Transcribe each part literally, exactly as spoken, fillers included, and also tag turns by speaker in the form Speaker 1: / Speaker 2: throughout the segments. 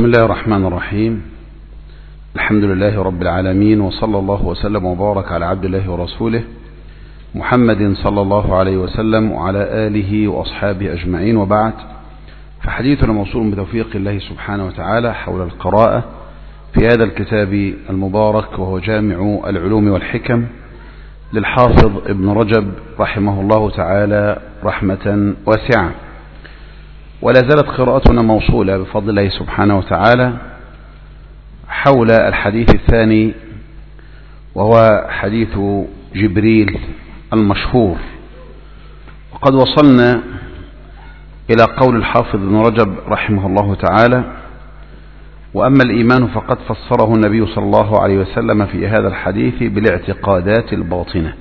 Speaker 1: بسم الله الرحمن الرحيم. الحمد لله رب العالمين، وصلى الله وسلم وبارك على عبد الله ورسوله محمد صلى الله عليه وسلم وعلى آله وأصحابه أجمعين، وبعد، فحديثنا موصول بتوفيق الله سبحانه وتعالى حول القراءة في هذا الكتاب المبارك، وهو جامع العلوم والحكم للحافظ ابن رجب رحمه الله تعالى رحمة واسعة. ولا زالت قراءتنا موصولة بفضل الله سبحانه وتعالى حول الحديث الثاني، وهو حديث جبريل المشهور. وقد وصلنا إلى قول الحافظ ابن رجب رحمه الله تعالى: وأما الإيمان فقد فسره النبي صلى الله عليه وسلم في هذا الحديث بالاعتقادات الباطنة.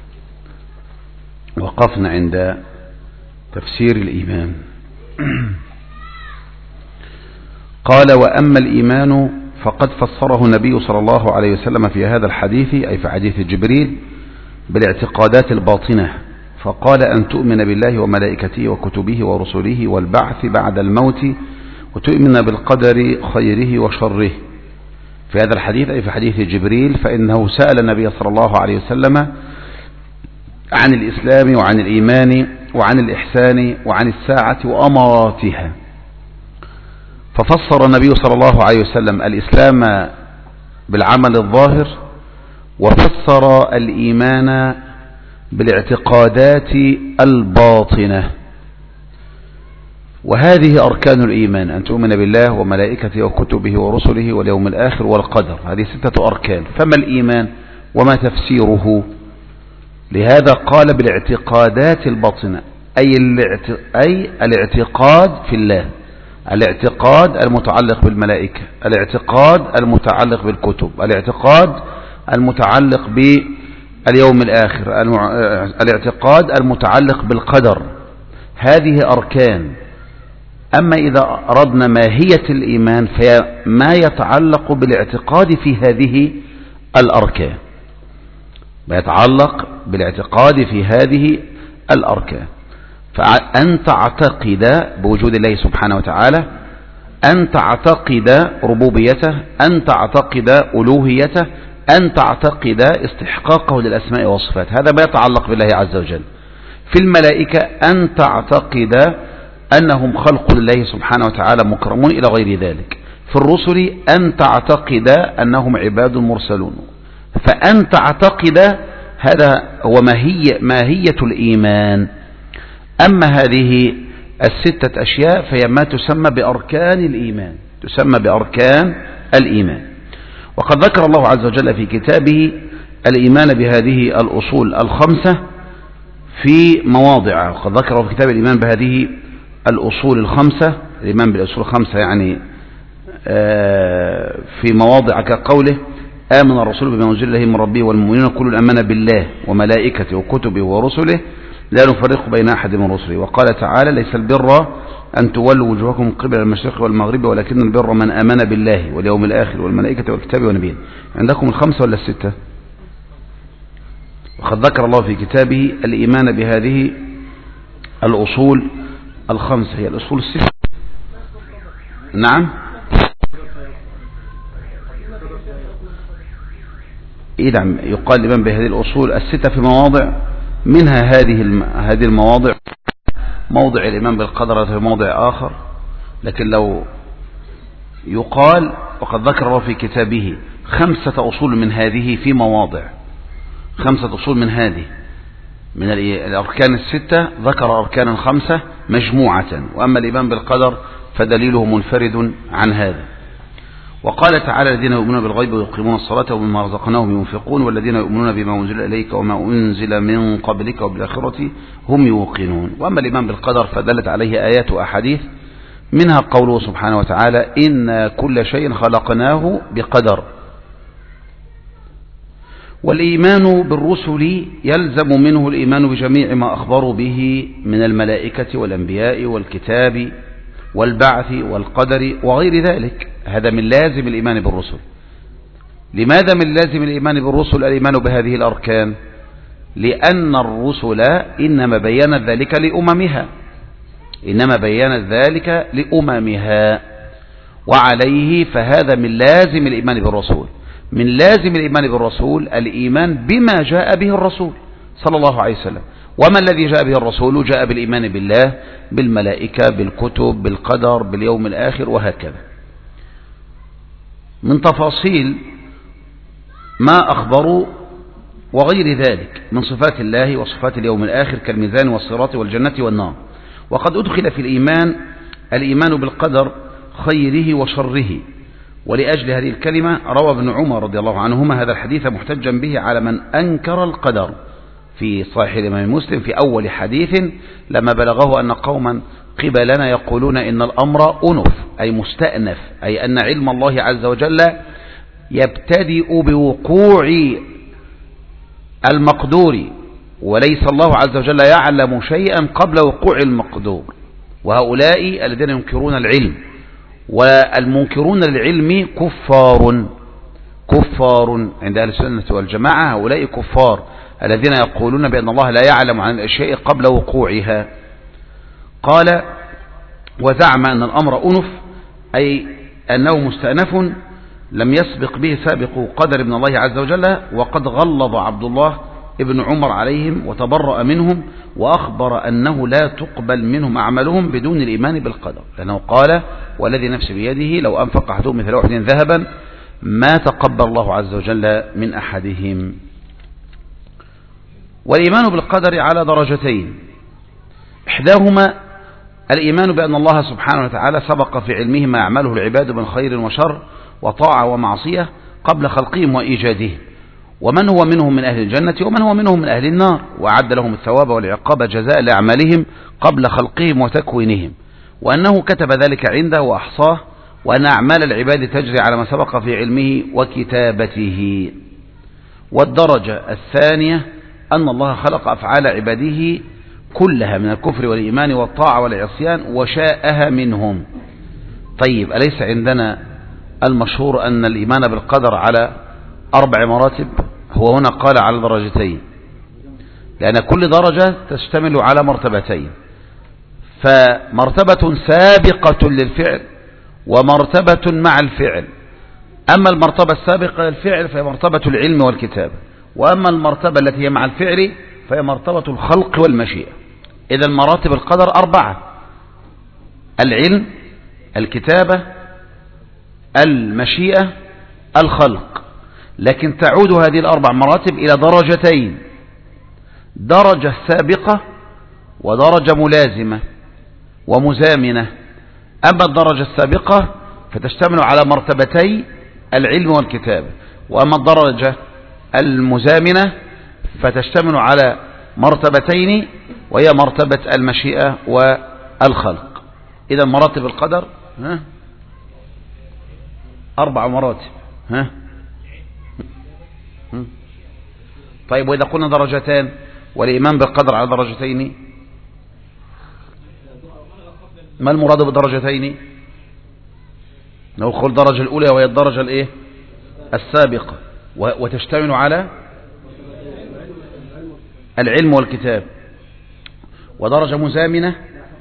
Speaker 1: وقفنا عند تفسير الإيمان. قال: وأما الإيمان فقد فسره النبي صلى الله عليه وسلم في هذا الحديث، أي في حديث جبريل، بالاعتقادات الباطنة، فقال: أن تؤمن بالله وملائكته وكتبه ورسله والبعث بعد الموت، وتؤمن بالقدر خيره وشره. في هذا الحديث أي في حديث جبريل، فإنه سأل النبي صلى الله عليه وسلم عن الإسلام وعن الإيمان وعن الإحسان وعن الساعة وأماراتها، ففسر النبي صلى الله عليه وسلم الإسلام بالعمل الظاهر، وفسر الإيمان بالاعتقادات الباطنة. وهذه أركان الإيمان: أن تؤمن بالله وملائكته وكتبه ورسله واليوم الآخر والقدر. هذه ستة أركان. فما الإيمان وما تفسيره؟ لهذا قال بالاعتقادات الباطنة، أي, أي الاعتقاد في الله، الاعتقاد المتعلق بالملائكة، الاعتقاد المتعلق بالكتب، الاعتقاد المتعلق باليوم الآخر، الاعتقاد المتعلق بالقدر. هذه أركان. أما إذا أردنا ماهية الإيمان فهي ما يتعلق بالاعتقاد في هذه الأركان، ما يتعلق بالاعتقاد في هذه الأركان. فأن تعتقد بوجود الله سبحانه وتعالى، أن تعتقد ربوبيته، أن تعتقد ألوهيته، أن تعتقد استحقاقه للأسماء والصفات. هذا ما يتعلق بالله عز وجل. في الملائكة أن تعتقد أنهم خلق لله سبحانه وتعالى مكرمون إلى غير ذلك. في الرسل أن تعتقد أنهم عباد مرسلون. فأن تعتقد، هذا هو ماهية, ماهية الإيمان. أما هذه الستة أشياء فهي ما تسمى بأركان الإيمان، تسمى بأركان الإيمان. وقد ذكر الله عز وجل في كتابه الإيمان بهذه الأصول الخمسة في مواضع. وقد ذكر في كتاب الإيمان بهذه الأصول الخمسة، الإيمان بالأصول الخمسة يعني في مواضع كقوله: آمن الرسول بما أنزل إليه من ربه والمؤمنون كل آمن بالله وملائكته وكتبه ورسله لا نفرق بين أحد من رسله. وقال تعالى: ليس البر أن تولوا وجوهكم قبل المشرق والمغرب ولكن البر من آمن بالله واليوم الآخر والملائكة والكتاب والنبيين. عندكم الخمسة ولا الستة؟ وقد ذكر الله في كتابه الإيمان بهذه الأصول الخمسة، هي الأصول الستة. نعم، إذا يقال الإيمان بهذه الأصول الستة في مواضع، منها هذه هذه المواضع. موضع الإيمان بالقدر في موضع آخر، لكن لو يقال وقد ذكر الله في كتابه خمسة أصول من هذه في مواضع، خمسة أصول من هذه من الأركان الستة، ذكر أركانا خمسة مجموعة. وأما الإيمان بالقدر فدليله منفرد عن هذا. وقال تعالى: الذين يؤمنون بالغيب ويقيمون الصلاة ومما رزقناهم ينفقون والذين يؤمنون بما أنزل إليك وما أنزل من قبلك وبالآخرة هم يوقنون. وأما الإيمان بالقدر فدلت عليه آيات وأحاديث، منها قوله سبحانه وتعالى: إن كل شيء خلقناه بقدر. والإيمان بالرسل يلزم منه الإيمان بجميع ما أخبروا به من الملائكة والأنبياء والكتاب والبعث والقدر وغير ذلك. هذا من لازم الإيمان بالرسل. لماذا من لازم الإيمان بالرسل الإيمان بهذه الأركان؟ لأن الرسل إنما بيّنت ذلك لأممها، إنما بيّنت ذلك لأممها. وعليه فهذا من لازم الإيمان بالرسول. من لازم الإيمان بالرسول الإيمان بما جاء به الرسول صلى الله عليه وسلم. وما الذي جاء به الرسول؟ جاء بالإيمان بالله، بالملائكة، بالكتب، بالقدر، باليوم الآخر، وهكذا. من تفاصيل ما أخبروا وغير ذلك من صفات الله وصفات اليوم الآخر كالميزان والصراط والجنة والنار. وقد أدخل في الإيمان الإيمان بالقدر خيره وشره، ولأجل هذه الكلمة روى ابن عمر رضي الله عنهما هذا الحديث محتجا به على من أنكر القدر في صحيح الإمام مسلم في أول حديث لما بلغه أن قوما قبلنا يقولون إن الأمر أنف أي مستأنف، أي أن علم الله عز وجل يبتدئ بوقوع المقدور، وليس الله عز وجل يعلم شيئا قبل وقوع المقدور. وهؤلاء الذين ينكرون العلم، والمنكرون للعلم كفار كفار عند أهل السنة والجماعة. هؤلاء كفار الذين يقولون بأن الله لا يعلم عن الأشياء قبل وقوعها. قال: وزعم أن الأمر أنف أي أنه مستأنف لم يسبق به سابق قدر من الله عز وجل. وقد غلظ عبد الله ابن عمر عليهم وتبرأ منهم، وأخبر أنه لا تقبل منهم أعمالهم بدون الإيمان بالقدر، لأنه قال: والذي نفسي بيده لو أنفق أحدهم مثل أحد ذهبا ما تقبل الله عز وجل من أحدهم. والإيمان بالقدر على درجتين: إحداهما الإيمان بأن الله سبحانه وتعالى سبق في علمه ما يعمله العباد من خير وشر وطاعة ومعصية قبل خلقهم وإيجادهم، ومن هو منهم من أهل الجنة ومن هو منهم من أهل النار، وأعد لهم الثواب والعقاب جزاء لأعمالهم قبل خلقهم وتكوينهم، وأنه كتب ذلك عنده وأحصاه، وأن أعمال العباد تجري على ما سبق في علمه وكتابته. والدرجة الثانية أن الله خلق أفعال عباده كلها من الكفر والإيمان والطاعة والعصيان وشاءها منهم. طيب، أليس عندنا المشهور أن الإيمان بالقدر على أربع مراتب؟ هو هنا قال على درجتين، لأن كل درجة تشتمل على مرتبتين، فمرتبة سابقة للفعل ومرتبة مع الفعل. أما المرتبة السابقة للفعل فهي مرتبة العلم والكتابة، وأما المرتبة التي هي مع الفعل فهي مرتبة الخلق والمشيئة. إذا مراتب القدر أربعة: العلم، الكتابة، المشيئة، الخلق. لكن تعود هذه الأربع مراتب إلى درجتين: درجة سابقة ودرجة ملازمة ومزامنة. أما الدرجة السابقة فتشتمل على مرتبتي العلم والكتابة، وأما الدرجة المزامنة فتشتمل على مرتبتين وهي مرتبة المشيئة والخلق. إذا مراتب القدر ها أربع مراتب. ها طيب، وإذا قلنا درجتان والإيمان بالقدر على درجتين، ما المراد بالدرجتين؟ نقول الدرجة الأولى وهي الدرجة الإيه؟ السابقة، وتشتمل على العلم والكتاب. ودرجة مزامنة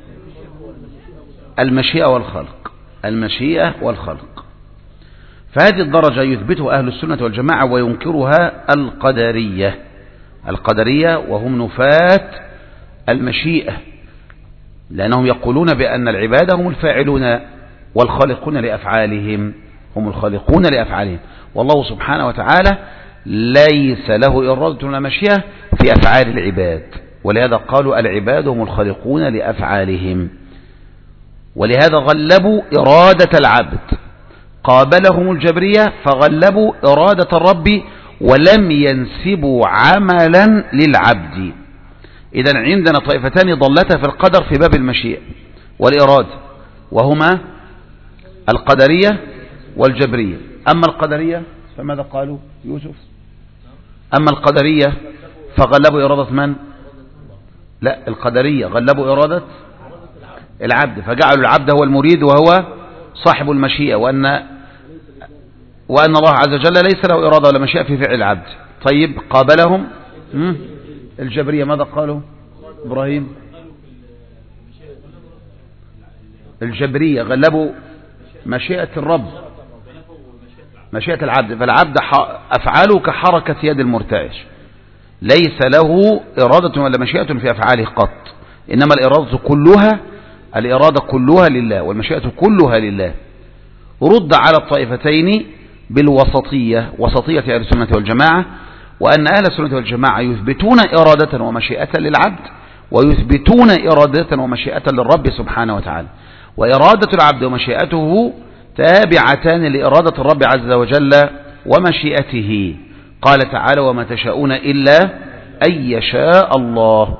Speaker 1: المشيئة والخلق، المشيئة والخلق. فهذه الدرجة يثبتها أهل السنة والجماعة وينكرها القدرية القدرية وهم نفاة المشيئة، لأنهم يقولون بأن العباد هم الفاعلون والخالقون لأفعالهم هم الخالقون لأفعالهم والله سبحانه وتعالى ليس له إرادة ولا مشيئة في أفعال العباد، ولهذا قالوا العباد هم الخالقون لأفعالهم. ولهذا غلبوا إرادة العبد، قابلهم الجبرية فغلبوا إرادة الرب ولم ينسبوا عملا للعبد. إذن عندنا طائفتان ضلتا في القدر في باب المشيئة والإرادة، وهما القدرية والجبرية. أما القدرية فماذا قالوا يوسف؟ أما القدرية فغلبوا إرادة من؟ لا، القدرية غلبوا إرادة العبد، فجعلوا العبد هو المريد وهو صاحب المشيئة، وأن وأن الله عز وجل ليس له إرادة ولا مشيئة في فعل العبد. طيب، قابلهم الجبرية ماذا قالوا؟ إبراهيم الجبرية غلبوا مشيئة الرب، مشيئة العبد. فالعبد أفعاله كحركة يد المرتعش، ليس له إرادة ولا مشيئة في أفعاله قط، إنما الإرادة كلها الإرادة كلها لله والمشيئة كلها لله. رد على الطائفتين بالوسطية، وسطية أهل السنة والجماعة، وأن أهل السنة والجماعة يثبتون إرادة ومشيئة للعبد، ويثبتون إرادة ومشيئة للرب سبحانه وتعالى، وإرادة العبد ومشيئته تابعتان لإرادة الرب عز وجل ومشيئته. قال تعالى: وما تشاءون إلا أن يشاء الله.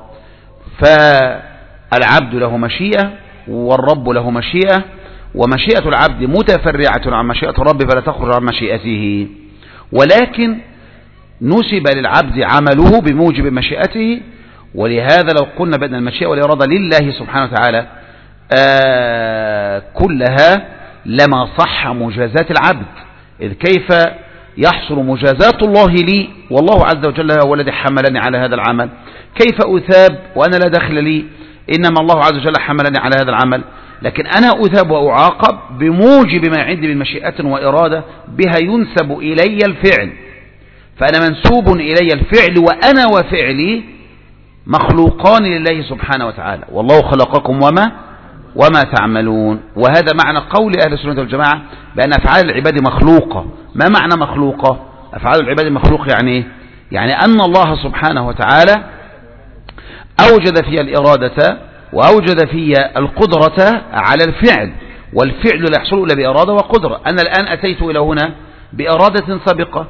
Speaker 1: فالعبد له مشيئة والرب له مشيئة، ومشيئة العبد متفرعة عن مشيئة الرب فلا تخرج عن مشيئته، ولكن نسب للعبد عمله بموجب مشيئته. ولهذا لو قلنا بأن المشيئة والإرادة لله سبحانه وتعالى آه كلها لما صح مجازات العبد، إذ كيف يحصل مجازات الله لي والله عز وجل هو الذي حملني على هذا العمل؟ كيف أثاب وأنا لا دخل لي؟ إنما الله عز وجل حملني على هذا العمل، لكن أنا أثاب وأعاقب بموجب ما عندي من مشيئة وإرادة بها ينسب إلي الفعل، فأنا منسوب إلي الفعل، وأنا وفعلي مخلوقان لله سبحانه وتعالى، والله خلقكم وما وما تعملون. وهذا معنى قول أهل السنة والجماعة بأن أفعال العباد مخلوقة. ما معنى مخلوقة؟ أفعال العباد مخلوق يعني يعني أن الله سبحانه وتعالى أوجد في الإرادة وأوجد في القدرة على الفعل، والفعل لا يحصل إلا بإرادة وقدرة. أنا الآن أتيت إلى هنا بإرادة سابقة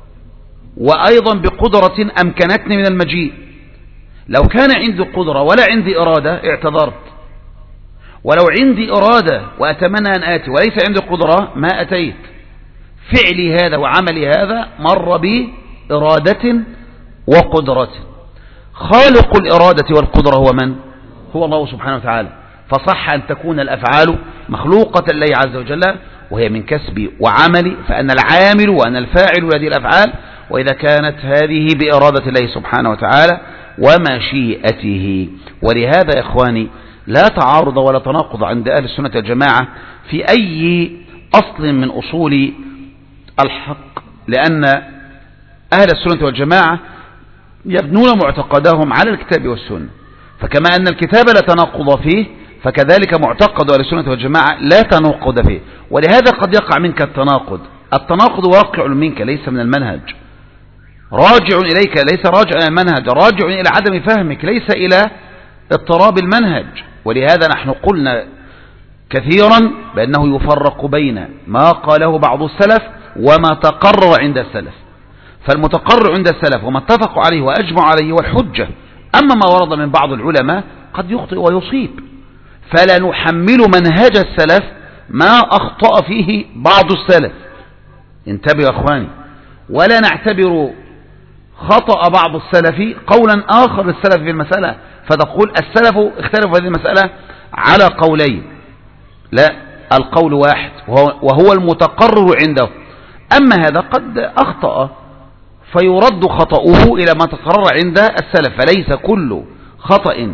Speaker 1: وأيضا بقدرة أمكنتني من المجيء. لو كان عندي قدرة ولا عندي إرادة اعتذرت، ولو عندي إرادة وأتمنى أن آتي وليس عندي قدرة ما أتيت. فعلي هذا وعملي هذا مر بإرادة وقدرة. خالق الإرادة والقدرة هو من؟ هو الله سبحانه وتعالى. فصح أن تكون الأفعال مخلوقة لله عز وجل، وهي من كسبي وعملي، فأنا العامل وأنا الفاعل لهذه الأفعال، وإذا كانت هذه بإرادة الله سبحانه وتعالى ومشيئته. ولهذا يا إخواني لا تعارض ولا تناقض عند أهل السنة والجماعة في أي أصل من أصول الحق، لأن أهل السنة والجماعة يبنون معتقدهم على الكتاب والسنة، فكما أن الكتاب لا تناقض فيه فكذلك معتقد أهل السنة والجماعة لا تناقض فيه. ولهذا قد يقع منك التناقض، التناقض واقع منك ليس من المنهج، راجع إليك ليس راجع إلى المنهج، راجع إلى عدم فهمك ليس إلى اضطراب المنهج. ولهذا نحن قلنا كثيرا بأنه يفرق بين ما قاله بعض السلف وما تقرر عند السلف. فالمتقرر عند السلف وما اتفقوا عليه وأجمعوا عليه والحجة، أما ما ورد من بعض العلماء قد يخطئ ويصيب، فلا نحمل منهج السلف ما أخطأ فيه بعض السلف. انتبهوا يا أخواني، ولا نعتبر خطأ بعض السلف قولا آخر للسلف في المسألة فتقول السلف اختلفوا في هذه المسألة على قولين. لا، القول واحد وهو المتقرر عنده. أما هذا قد أخطأ فيرد خطأه إلى ما تقرر عند السلف، فليس كل خطأ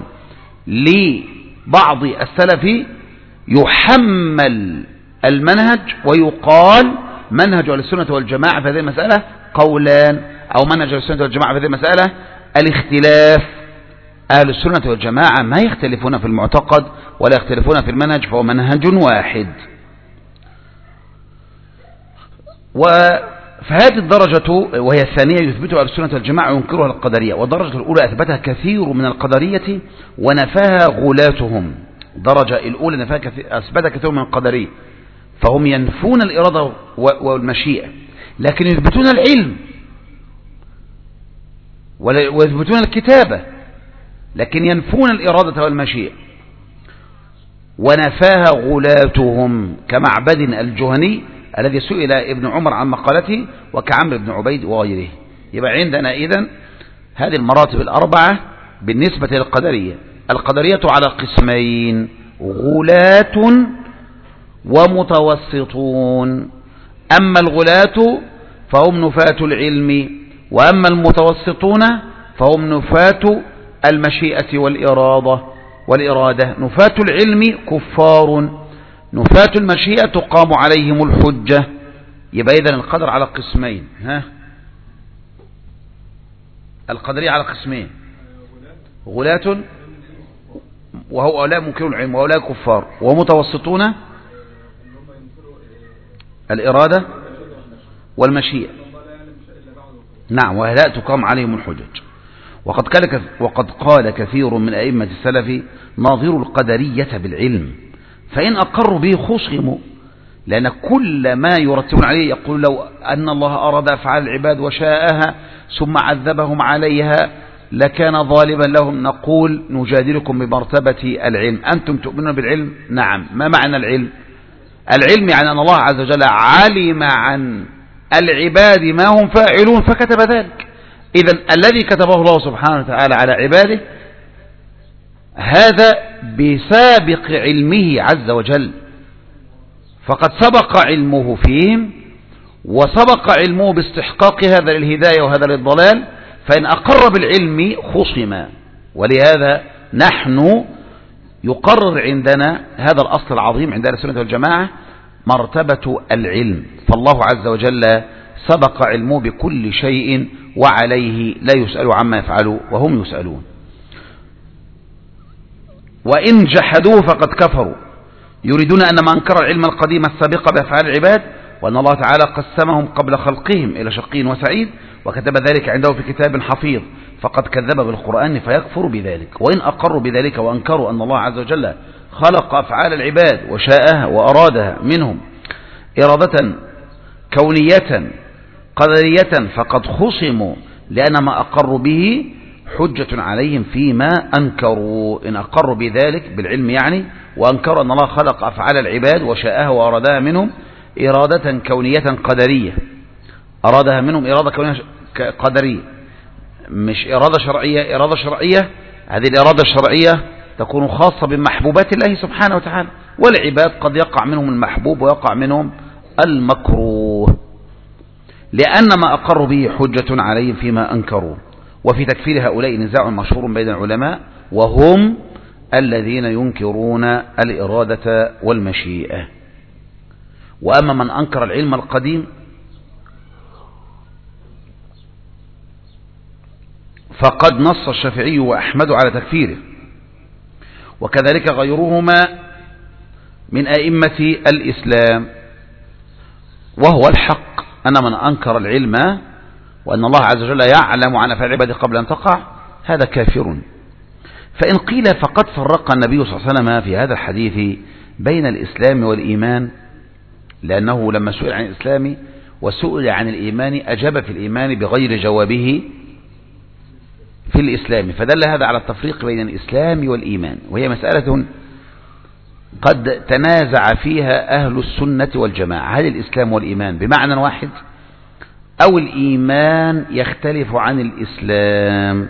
Speaker 1: لبعض السلف يحمل المنهج ويقال منهج أهل السنة والجماعة في هذه المسألة قولان، أو منهج أهل السنة والجماعة في هذه المسألة الاختلاف. أهل السنة والجماعة ما يختلفون في المعتقد ولا يختلفون في المنهج، فهو منهج واحد. وفهذه الدرجة وهي الثانية يثبتها أهل السنة والجماعة وينكرها القدرية، والدرجة الأولى أثبتها كثير من القدرية ونفاها غلاتهم. الدرجة الأولى نفاها كثير أثبتها كثير من القدرية، فهم ينفون الإرادة والمشيئة لكن يثبتون العلم ويثبتون الكتابة، لكن ينفون الإرادة والمشيئة. ونفاها غلاتهم كمعبد الجهني الذي سئل ابن عمر عن مقالته، وكعمرو بن عبيد وغيره. يبقى عندنا إذن هذه المراتب الأربعة بالنسبة للقدرية. القدرية على قسمين: غلاة ومتوسطون. أما الغلاة فهم نفاة العلم، وأما المتوسطون فهم نفاة المشيئة والإرادة والإرادة. نفاة العلم كفار نفاة المشيئة تقام عليهم الحجة. يبقى إذن القدر على قسمين. ها القدرية على قسمين: غلاة وهؤلاء منكروا العلم وهؤلاء كفار، ومتوسطون الإرادة والمشيئة. نعم، وهؤلاء تقام عليهم الحجج. وقد قال وقد قال كثير من أئمة السلف: ناظروا القدرية بالعلم، فإن أقروا به خصموا، لأن كل ما يرتبون عليه يقول لو أن الله أراد أفعال العباد وشاءها ثم عذبهم عليها لكان ظالما لهم. نقول نجادلكم بمرتبة العلم. أنتم تؤمنون بالعلم؟ نعم. ما معنى العلم؟ العلم يعني أن الله عز وجل علم عن العباد ما هم فاعلون فكتب ذلك. إذن الذي كتبه الله سبحانه وتعالى على عباده هذا بسابق علمه عز وجل، فقد سبق علمه فيهم وسبق علمه باستحقاق هذا للهداية وهذا للضلال، فإن أقر بالعلم خصم. ولهذا نحن يقرر عندنا هذا الأصل العظيم عند أهل السنة والجماعة، مرتبة العلم. فالله عز وجل سبق علمه بكل شيء وعليه لا يسأل عما يفعل وهم يسألون. وإن جحدوه فقد كفروا، يريدون أن من أنكر العلم القديم السابق بأفعال العباد وأن الله تعالى قسمهم قبل خلقهم إلى شقي وسعيد وكتب ذلك عنده في كتاب حفيظ، فقد كذب بالقرآن فيكفر بذلك. وإن أقروا بذلك وأنكروا أن الله عز وجل خلق أفعال العباد وشاءها وأرادها منهم إرادة كونية قدرية فقد خصموا، لأن ما أقروا به حجة عليهم فيما أنكروا. إن أقروا بذلك بالعلم يعني وأنكروا أن الله خلق أفعال العباد وشاءها وأرادها منهم إرادة كونية قدرية، أرادها منهم إرادة كونية قدرية مش إرادة شرعية. إرادة شرعية هذه الإرادة الشرعية تكون خاصة بمحبوبات الله سبحانه وتعالى، والعباد قد يقع منهم المحبوب ويقع منهم المكروه، لأن ما أقروا به حجة عليهم فيما أنكروا. وفي تكفير هؤلاء نزاع مشهور بين العلماء، وهم الذين ينكرون الإرادة والمشيئة. وأما من أنكر العلم القديم فقد نص الشافعي وأحمد على تكفيره، وكذلك غيرهما من أئمة الإسلام. وهو الحق أن من أنكر العلم وأن الله عز وجل يعلم عن أفعال العباد قبل أن تقع هذا كافر. فإن قيل فقد فرق النبي صلى الله عليه وسلم في هذا الحديث بين الإسلام والإيمان، لأنه لما سئل عن الإسلام وسئل عن الإيمان أجاب في الإيمان بغير جوابه في الإسلام، فدل هذا على التفريق بين الإسلام والإيمان، وهي مسألة قد تنازع فيها أهل السنة والجماعة. هل الإسلام والإيمان بمعنى واحد أو الإيمان يختلف عن الإسلام؟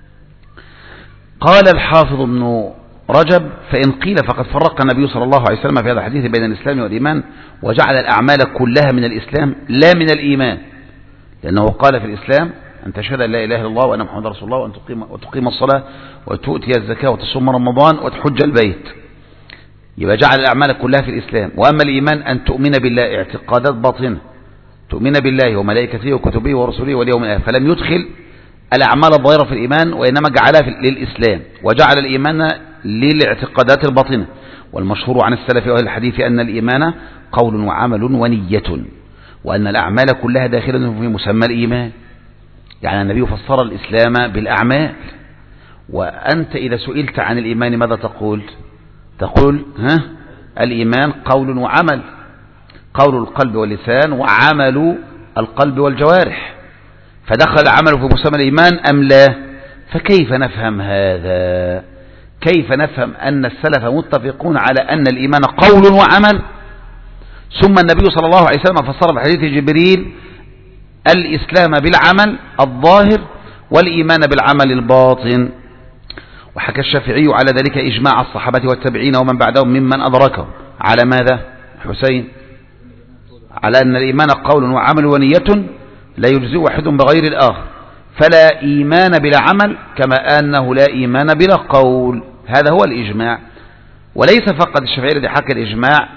Speaker 1: قال الحافظ ابن رجب: فإن قيل فقد فرق النبي صلى الله عليه وسلم في هذا الحديث بين الإسلام والإيمان وجعل الأعمال كلها من الإسلام لا من الإيمان، لأنه قال في الإسلام أن تشهد أن لا إله إلا الله وأن محمد رسول الله وأن تقيم, وتقيم الصلاة وتؤتي الزكاة وتصوم رمضان وتحج البيت، يبقى جعل الأعمال كلها في الإسلام. وأما الإيمان أن تؤمن بالله اعتقادات باطنة، تؤمن بالله وملائكته وكتبه ورسله واليوم الآخر، فلم يدخل الأعمال الظاهرة في الإيمان وإنما جعلها للإسلام، وجعل الإيمان للاعتقادات الباطنة. والمشهور عن السلف وأهل الحديث أن الإيمان قول وعمل ونية، وأن الأعمال كلها داخلة في مسمى الإيمان. يعني النبي فسر الإسلام بالأعمال. وأنت إذا سئلت عن الإيمان ماذا تقول؟ تقول ها الإيمان قول وعمل، قول القلب واللسان وعمل القلب والجوارح، فدخل العمل في مسمى الإيمان أم لا؟ فكيف نفهم هذا؟ كيف نفهم أن السلف متفقون على أن الإيمان قول وعمل، ثم النبي صلى الله عليه وسلم فسر بحديث جبريل الإسلام بالعمل الظاهر والإيمان بالعمل الباطن. وحكى الشافعي على ذلك إجماع الصحابة والتابعين ومن بعدهم ممن أدركه على ماذا حسين؟ على أن الإيمان قول وعمل ونية لا يجزي واحد بغير الآخر، فلا إيمان بلا عمل كما أنه لا إيمان بلا قول. هذا هو الإجماع. وليس فقط الشافعي الذي حكى الإجماع،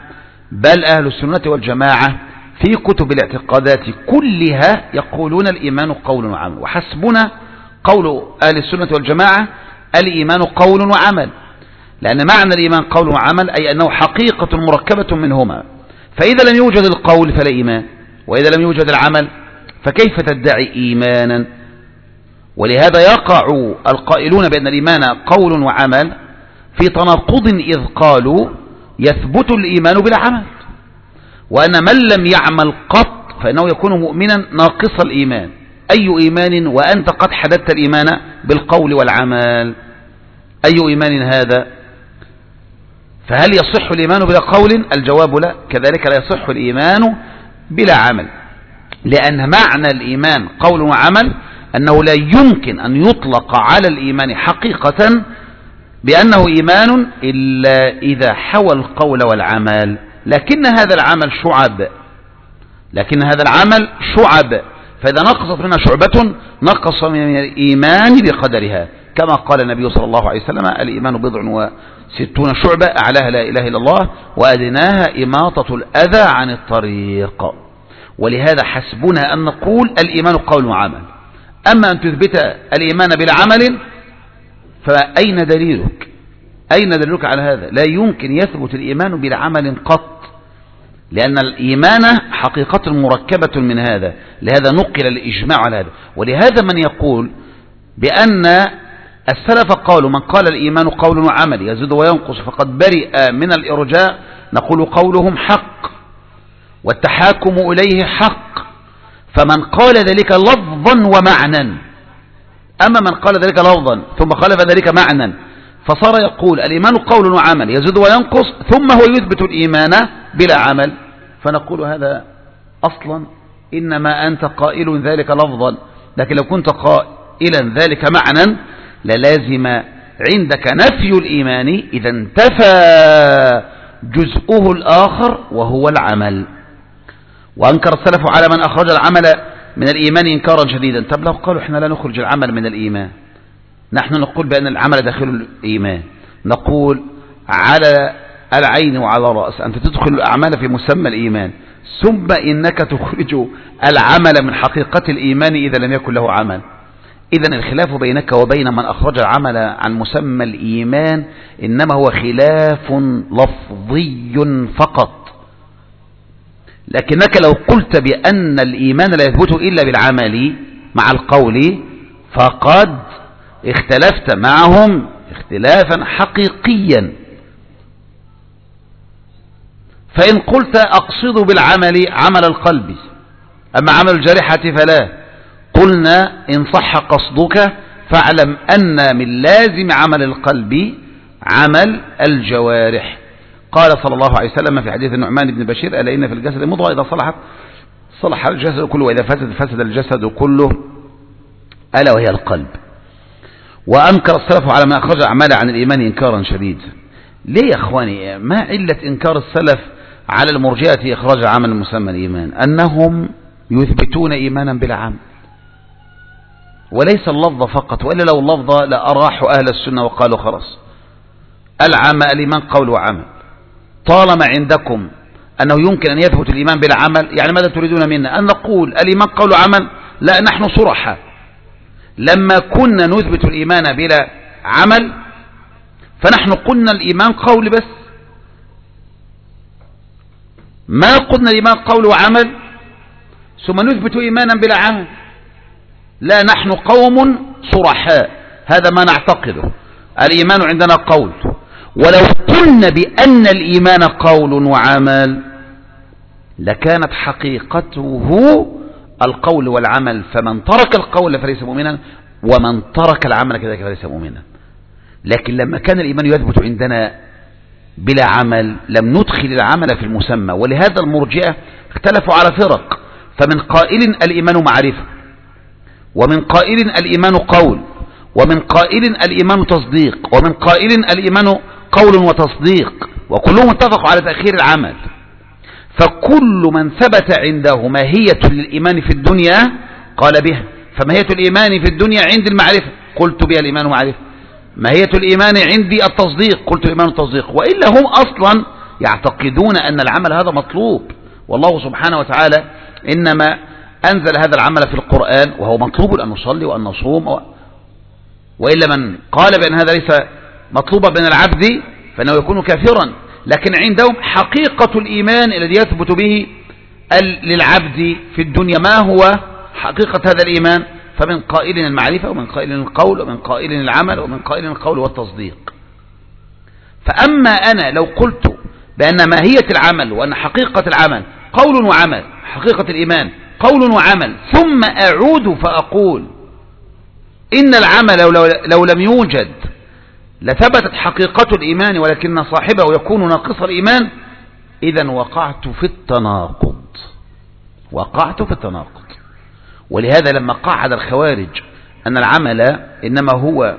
Speaker 1: بل أهل السنة والجماعة في كتب الاعتقادات كلها يقولون الإيمان قول وعمل، وحسبنا قول أهل السنة والجماعة الإيمان قول وعمل، لأن معنى الإيمان قول وعمل أي أنه حقيقة مركبة منهما، فإذا لم يوجد القول فلا إيمان، وإذا لم يوجد العمل فكيف تدعي إيمانا؟ ولهذا يقع القائلون بأن الإيمان قول وعمل في تناقض إذ قالوا يثبت الإيمان بالعمل، وأن من لم يعمل قط فإنه يكون مؤمنا ناقص الإيمان. أي إيمان وأنت قد حددت الإيمان بالقول والعمل؟ أي إيمان هذا؟ فهل يصح الإيمان بلا قول؟ الجواب لا، كذلك لا يصح الإيمان بلا عمل، لأن معنى الإيمان قول وعمل أنه لا يمكن أن يطلق على الإيمان حقيقة بأنه إيمان إلا إذا حوى القول والعمل، لكن هذا العمل شعب لكن هذا العمل شعب فإذا نقصت منها شعبة نقص من الإيمان بقدرها، كما قال النبي صلى الله عليه وسلم الإيمان بضع وستون شعبة أعلاها لا إله إلا الله وأدناها إماطة الأذى عن الطريق. ولهذا حسبنا أن نقول الإيمان قول وعمل. أما أن تثبت الإيمان بالعمل فأين دليلك؟ أين دليلك على هذا؟ لا يمكن يثبت الإيمان بالعمل قط، لأن الإيمان حقيقة مركبة من هذا، لهذا نقل الإجماع على هذا. ولهذا من يقول بأن السلف قالوا من قال الإيمان قول وعمل يزيد وينقص فقد برئ من الإرجاء، نقول قولهم حق والتحاكم إليه حق، فمن قال ذلك لفظا ومعنى. أما من قال ذلك لفظا ثم خالف ذلك معنى فصار يقول الإيمان قول وعمل يزيد وينقص ثم هو يثبت الإيمان بلا عمل، فنقول هذا أصلا إنما أنت قائل ذلك لفظا، لكن لو كنت قائلا ذلك معنى للازم عندك نفي الإيمان إذا انتفى جزءه الآخر وهو العمل. وأنكر السلف على من أخرج العمل من الإيمان إنكارا شديدا. طب لو قالوا إحنا لا نخرج العمل من الإيمان، نحن نقول بأن العمل داخل الإيمان، نقول على العين وعلى الرأس أنت تدخل الأعمال في مسمى الإيمان، ثم إنك تخرج العمل من حقيقة الإيمان إذا لم يكن له عمل. إذن الخلاف بينك وبين من أخرج العمل عن مسمى الإيمان إنما هو خلاف لفظي فقط، لكنك لو قلت بأن الإيمان لا يثبت إلا بالعمل مع القول فقد اختلفت معهم اختلافا حقيقيا. فإن قلت أقصد بالعمل عمل القلب أما عمل الجارحة فلا، قلنا إن صح قصدك فاعلم أن من لازم عمل القلب عمل الجوارح. قال صلى الله عليه وسلم في حديث النعمان بن بشير ألا إن في الجسد مضغة إذا صلحت صلح الجسد كله وإذا فسد فسد الجسد كله ألا وهي القلب. وأنكر السلف على ما أخرج أعمال عن الإيمان إنكارا شديدا. ليه يا أخواني؟ ما علة إنكار السلف على المرجئة إخراج عمل مسمى الإيمان؟ أنهم يثبتون إيمانا بلا عمل، وليس اللفظ فقط، وإلا لو اللفظ لأراحوا أهل السنة وقالوا خلاص العمل الإيمان قول وعمل. طالما عندكم أنه يمكن أن يثبت الإيمان بلا عمل، يعني ماذا تريدون منا؟ أن نقول الإيمان قول وعمل؟ لا، نحن صرحة لما كنا نثبت الإيمان بلا عمل فنحن قلنا الإيمان قول بس، ما قلنا الإيمان قول وعمل ثم نثبت إيمانا بلا عمل. لا، نحن قوم صرحاء، هذا ما نعتقده، الإيمان عندنا قول. ولو قلنا بأن الإيمان قول وعمل لكانت حقيقته القول والعمل، فمن ترك القول فليس مؤمنا ومن ترك العمل كذلك فليس مؤمنا. لكن لما كان الإيمان يثبت عندنا بلا عمل لم ندخل العمل في المسمى. ولهذا المرجئة اختلفوا على فرق، فمن قائل الإيمان معرفة، ومن قائل الإيمان قول، ومن قائل الإيمان تصديق، ومن قائل الإيمان قول وتصديق، وكلهم اتفقوا على تأخير العمل. فكل من ثبت عنده ماهية للإيمان في الدنيا قال بها، فماهية الإيمان في الدنيا عندي المعرفة قلت بها الإيمان معرفة، ماهية الإيمان عندي التصديق قلت الإيمان التصديق. وإلا هم أصلا يعتقدون أن العمل هذا مطلوب، والله سبحانه وتعالى إنما أنزل هذا العمل في القرآن وهو مطلوب، أن نصلي وأن نصوم، وإلا من قال بأن هذا ليس مطلوبا من العبد فإنه يكون كافرا. لكن عندهم حقيقة الإيمان الذي يثبت به للعبد في الدنيا. ما هو حقيقة هذا الإيمان؟ فمن قائل المعرفة، ومن قائل القول، ومن قائل العمل، ومن قائل القول والتصديق. فأما أنا لو قلت بأن ماهية العمل وأن حقيقة العمل قول وعمل، حقيقة الإيمان قول وعمل، ثم أعود فأقول إن العمل لو, لو لم يوجد لثبتت حقيقة الإيمان ولكن صاحبه يكون ناقص الإيمان، إذن وقعت في التناقض، وقعت في التناقض. ولهذا لما قعد الخوارج أن العمل إنما هو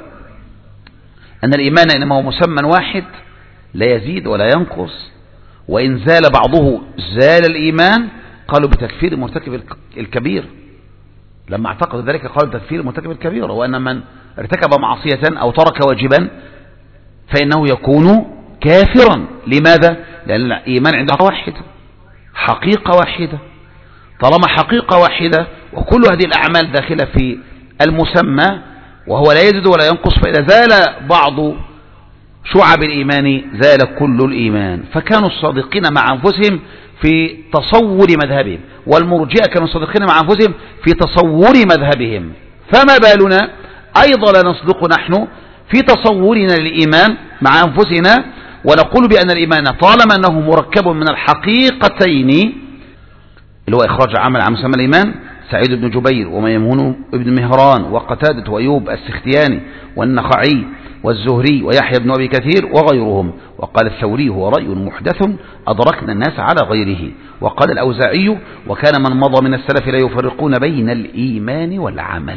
Speaker 1: أن الإيمان إنما هو مسمى واحد لا يزيد ولا ينقص، وإن زال بعضه زال الإيمان، قالوا بتكفير مرتكب الكبير. لما اعتقدوا ذلك قالوا بتكفير مرتكب الكبير، وأن من ارتكب معصية أو ترك واجبا فإنه يكون كافرا. لماذا؟ لأن الإيمان عنده واحد، حقيقة واحدة. طالما حقيقة واحدة وكل هذه الأعمال داخلة في المسمى وهو لا يزيد ولا ينقص، فإذا زال بعض شعب الإيمان زال كل الإيمان. فكانوا الصادقين مع أنفسهم في تصور مذهبهم، والمرجئة كانوا الصادقين مع أنفسهم في تصور مذهبهم. فما بالنا أيضا لا نصدق نحن في تصورنا للإيمان مع أنفسنا، ونقول بأن الإيمان طالما أنه مركب من الحقيقتين اللي هو إخراج عمل عن مسمى الإيمان، سعيد بن جبير وميمون بن مهران وقتادة وأيوب السختياني والنخعي والزهري ويحيى بن أبي كثير وغيرهم. وقال الثوري هو رأي محدث أدركنا الناس على غيره. وقال الأوزاعي وكان من مضى من السلف لا يفرقون بين الإيمان والعمل.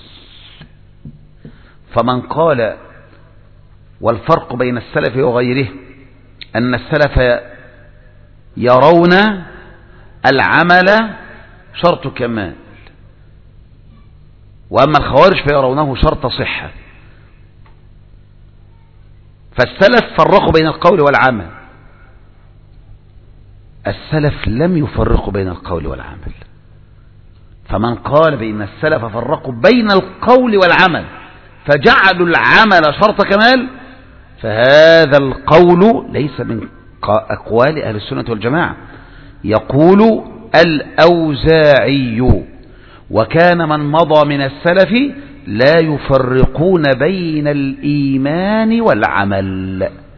Speaker 1: فمن قال والفرق بين السلف وغيره أن السلف يرون العمل شرط كمال، وأما الخوارج فيرونه شرط صحة. فالسلف فرقوا بين القول والعمل، السلف لم يفرقوا بين القول والعمل. فمن قال بأن السلف فرقوا بين القول والعمل فجعلوا العمل شرط كمال، فهذا القول ليس من أقوال أهل السنة والجماعة. يقول الأوزاعي وكان من مضى من السلف لا يفرقون بين الإيمان والعمل،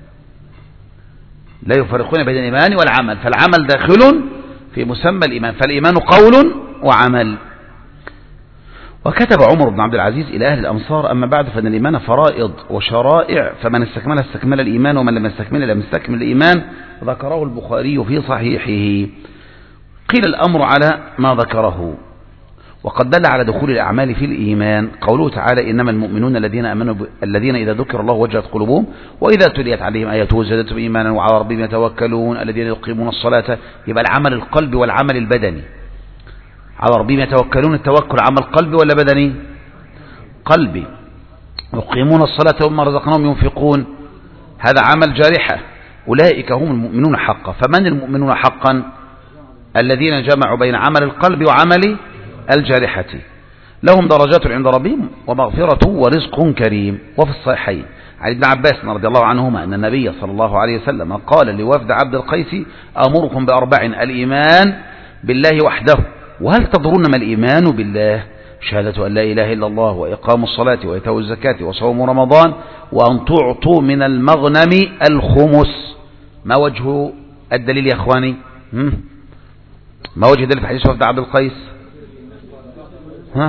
Speaker 1: لا يفرقون بين الإيمان والعمل، فالعمل داخل في مسمى الإيمان، فالإيمان قول وعمل. وكتب عمر بن عبد العزيز إلى أهل الأمصار أما بعد فإن الإيمان فرائض وشرائع، فمن استكمل استكمل الإيمان، ومن لم يستكمل لم يستكمل الإيمان. ذكره البخاري في صحيحه. قيل الأمر على ما ذكره. وقد دل على دخول الأعمال في الإيمان قوله تعالى إنما المؤمنون الذين آمنوا ب... الذين إذا ذكر الله وجلت قلوبهم وإذا تليت عليهم آياته زادتهم إيمانا وعلى ربهم يتوكلون الذين يقيمون الصلاة. يبقى العمل القلبي والعمل البدني. على ربهم يتوكلون، التوكل عمل قلبي ولا بدني؟ قلبي. يقيمون الصلاة ومما رزقناهم ينفقون، هذا عمل جارحة. أولئك هم المؤمنون حقا. فمن المؤمنون حقا؟ الذين جمعوا بين عمل القلب وعمل الجارحة، لهم درجات عند ربهم ومغفرة ورزق كريم. وفي الصحيحين عن ابن عباس رضي الله عنهما أن النبي صلى الله عليه وسلم قال لوفد عبد القيس أمركم بأربع: الإيمان بالله وحده. وهل تدرون ما الإيمان بالله؟ شهادة أن لا إله إلا الله وإقام الصلاة وإيتاء الزكاة وصوم رمضان وأن تعطوا من المغنم الخمس. ما وجه الدليل يا أخواني؟ ما وجه الدليل في حديث وفد عبد القيس؟ ها؟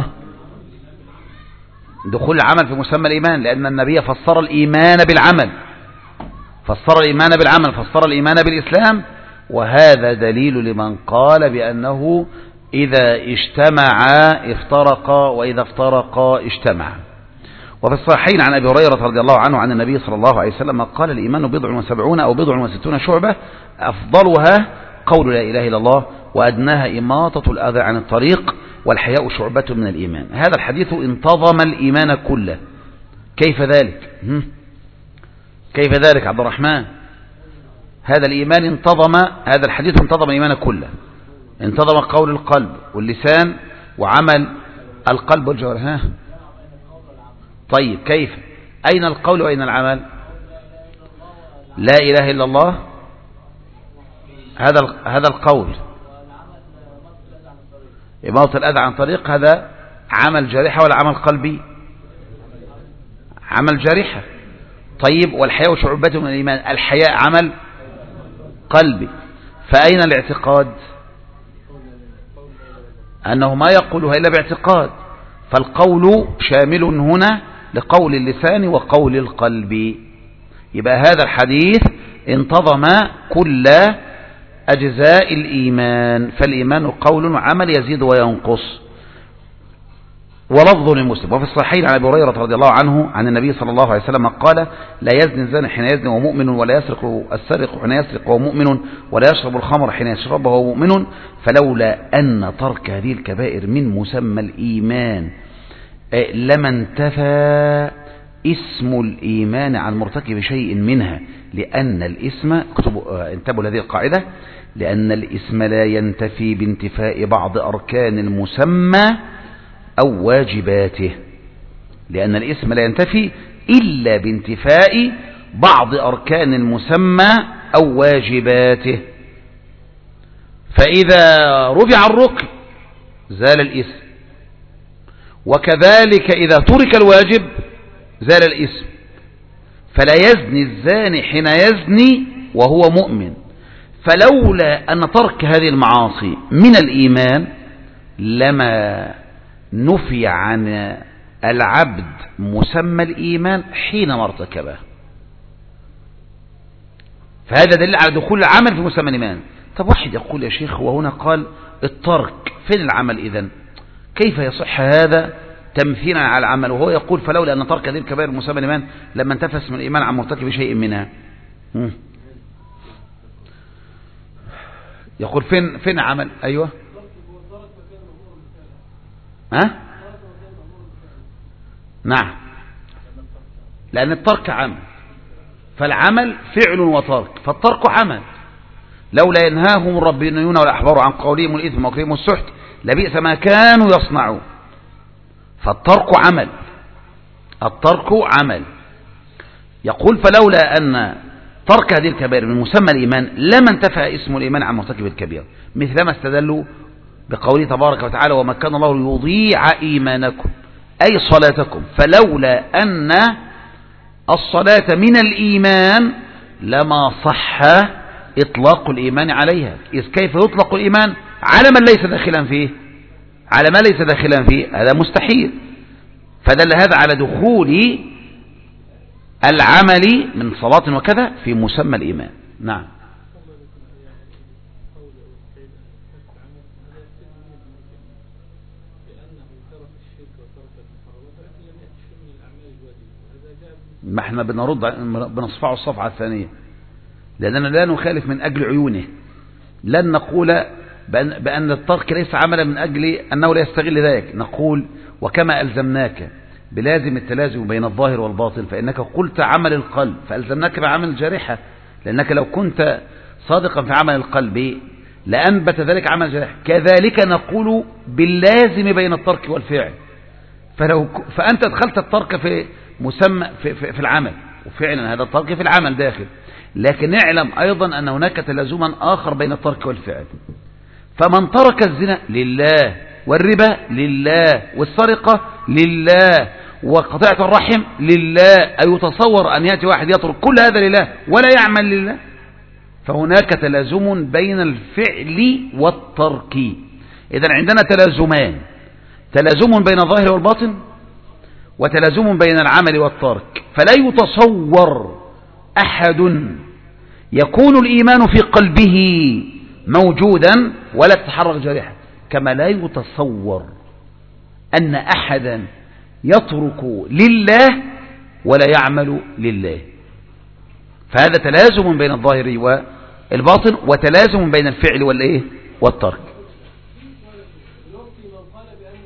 Speaker 1: دخول العمل في مسمى الإيمان، لأن النبي فسر الإيمان بالعمل، فسر الإيمان بالعمل، فسر الإيمان بالإسلام. وهذا دليل لمن قال بأنه إذا اجتمعا افترقا وإذا افترقا اجتمعا. وفي الصحيحين عن أبي هريرة رضي الله عنه عن النبي صلى الله عليه وسلم قال الإيمان بضع وسبعون أو بضع وستون شعبة أفضلها قول لا إله إلا الله وأدناها إماطة الأذى عن الطريق والحياء شعبة من الإيمان. هذا الحديث انتظم الإيمان كله. كيف ذلك؟ كيف ذلك عبد الرحمن؟ هذا الإيمان انتظم، هذا الحديث انتظم الإيمان كله، انتظم قول القلب واللسان وعمل القلب والجوارح. ها طيب كيف؟ أين القول وأين العمل؟ لا إله إلا الله هذا هذا القول، إماطة الأذى عن طريق، هذا عمل جارحة ولا عمل قلبي؟ عمل جارحة. طيب والحياء شعبته من الإيمان، الحياء عمل قلبي. فأين الاعتقاد؟ أنه ما يقولها إلا باعتقاد، فالقول شامل هنا لقول اللسان وقول القلب. يبقى هذا الحديث انتظم كل أجزاء الإيمان، فالإيمان قول وعمل يزيد وينقص. ولفظ لمسلم وفي الصحيحين عن أبي هريرة رضي الله عنه عن النبي صلى الله عليه وسلم قال: لا يزني الزاني حين يزني وهو مؤمن، ولا يسرق السارق حين يسرق وهو مؤمن، ولا يشرب الخمر حين يشربه وهو مؤمن. فلولا أن ترك هذه الكبائر من مسمى الإيمان لما انتفى اسم الإيمان عن مرتكب شيء منها، لأن الاسم، اكتبوا انتبهوا لهذه القاعدة، لأن الاسم لا ينتفي بانتفاء بعض أركان المسمى أو واجباته، لأن الاسم لا ينتفي إلا بانتفاء بعض أركان المسمى أو واجباته. فإذا رفع الركن زال الاسم، وكذلك إذا ترك الواجب زال الاسم. فلا يزني الزاني حين يزني وهو مؤمن، فلولا أن ترك هذه المعاصي من الإيمان لما نفي عن العبد مسمى الإيمان حينما ارتكبه. فهذا دليل على دخول العمل في مسمى الإيمان. طب واحد يقول يا شيخ وهنا قال الترك، فين العمل إذن؟ كيف يصح هذا تمثيلا على العمل، وهو يقول فلولا أن ترك هذه الكبائر مسمى الإيمان لما انتفى اسم الإيمان عن مرتكب شيء منها. م. يقول فين فين عمل؟ أيوه ها؟ نعم، لأن الترك عمل، فالعمل فعل وترك، فالترك عمل. لولا ينهاهم الربانيون والأحبار عن قولهم الإثم وأكلهم السحت لبئس ما كانوا يصنعون. فالترك عمل، الترك عمل. يقول فلولا أن ترك هذه الكبائر من مسمى الإيمان لما انتفى اسم الإيمان عن مرتكب الكبير، مثلما استدلوا بقوله تبارك وتعالى: وما كان الله ليضيع إيمانكم أي صلاتكم. فلولا أن الصلاة من الإيمان لما صح إطلاق الإيمان عليها، إذ كيف يطلق الإيمان على من ليس داخلا فيه؟ على ما ليس داخلا فيه هذا مستحيل. فدل هذا على دخول العمل من صلاة وكذا في مسمى الإيمان. نعم. ما احنا بنرد بنصفعه الصفعة الثانية، لأننا لا نخالف من أجل عيونه، لن نقول بأن, بأن الترك ليس عملا من أجل أنه لا يستغل ذلك. نقول وكما ألزمناك بلازم التلازم بين الظاهر والباطن، فإنك قلت عمل القلب فألزمناك بعمل الجارحة، لأنك لو كنت صادقا في عمل القلب لأنبت ذلك عمل الجارحة. كذلك نقول باللازم بين الترك والفعل، فلو فأنت دخلت الترك في مسمى في, في, في العمل، وفعلا هذا الترك في العمل داخل، لكن اعلم أيضا أن هناك تلازما آخر بين الترك والفعل. فمن ترك الزنا لله، والربا لله، والسرقة لله، وقطيعة الرحم لله، أيتصور أن يأتي واحد يترك كل هذا لله ولا يعمل لله؟ فهناك تلازم بين الفعل والترك. إذن عندنا تلازمان، تلازم بين الظاهر والباطن، وتلازم بين العمل والترك. فلا يتصور أحد يكون الإيمان في قلبه موجودا ولا تتحرك جارحة، كما لا يتصور أن أحدا يترك لله ولا يعمل لله. فهذا تلازم بين الظاهر والباطن، وتلازم بين الفعل والإيه والترك.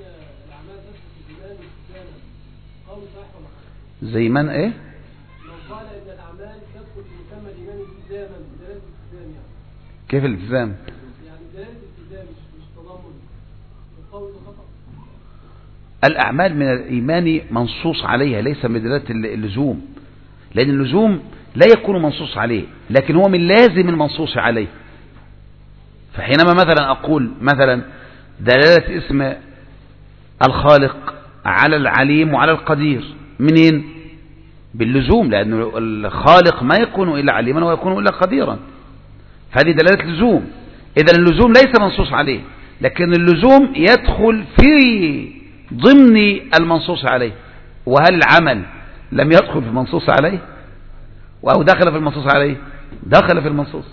Speaker 1: زي من ايه؟
Speaker 2: قال ان الاعمال تدخل في مسمى الايمان التزاما دلاله الالتزام يعني.
Speaker 1: كيف الالتزام؟
Speaker 2: يعني دلاله الالتزام مش تضمن. القول خطأ.
Speaker 1: الأعمال من الإيمان منصوص عليها ليس من دلالة اللزوم، لأن اللزوم لا يكون منصوص عليه، لكن هو من لازم المنصوص عليه. فحينما مثلا أقول مثلا دلالة اسم الخالق على العليم وعلى القدير، منين؟ باللزوم، لأن الخالق ما يكون إلا عليما ويكون إلا قديرا، فهذه دلالة لزوم. إذن اللزوم ليس منصوص عليه، لكن اللزوم يدخل في ضمن المنصوص عليه. وهل العمل لم يدخل في المنصوص عليه أو دخل في المنصوص عليه؟ دخل في المنصوص.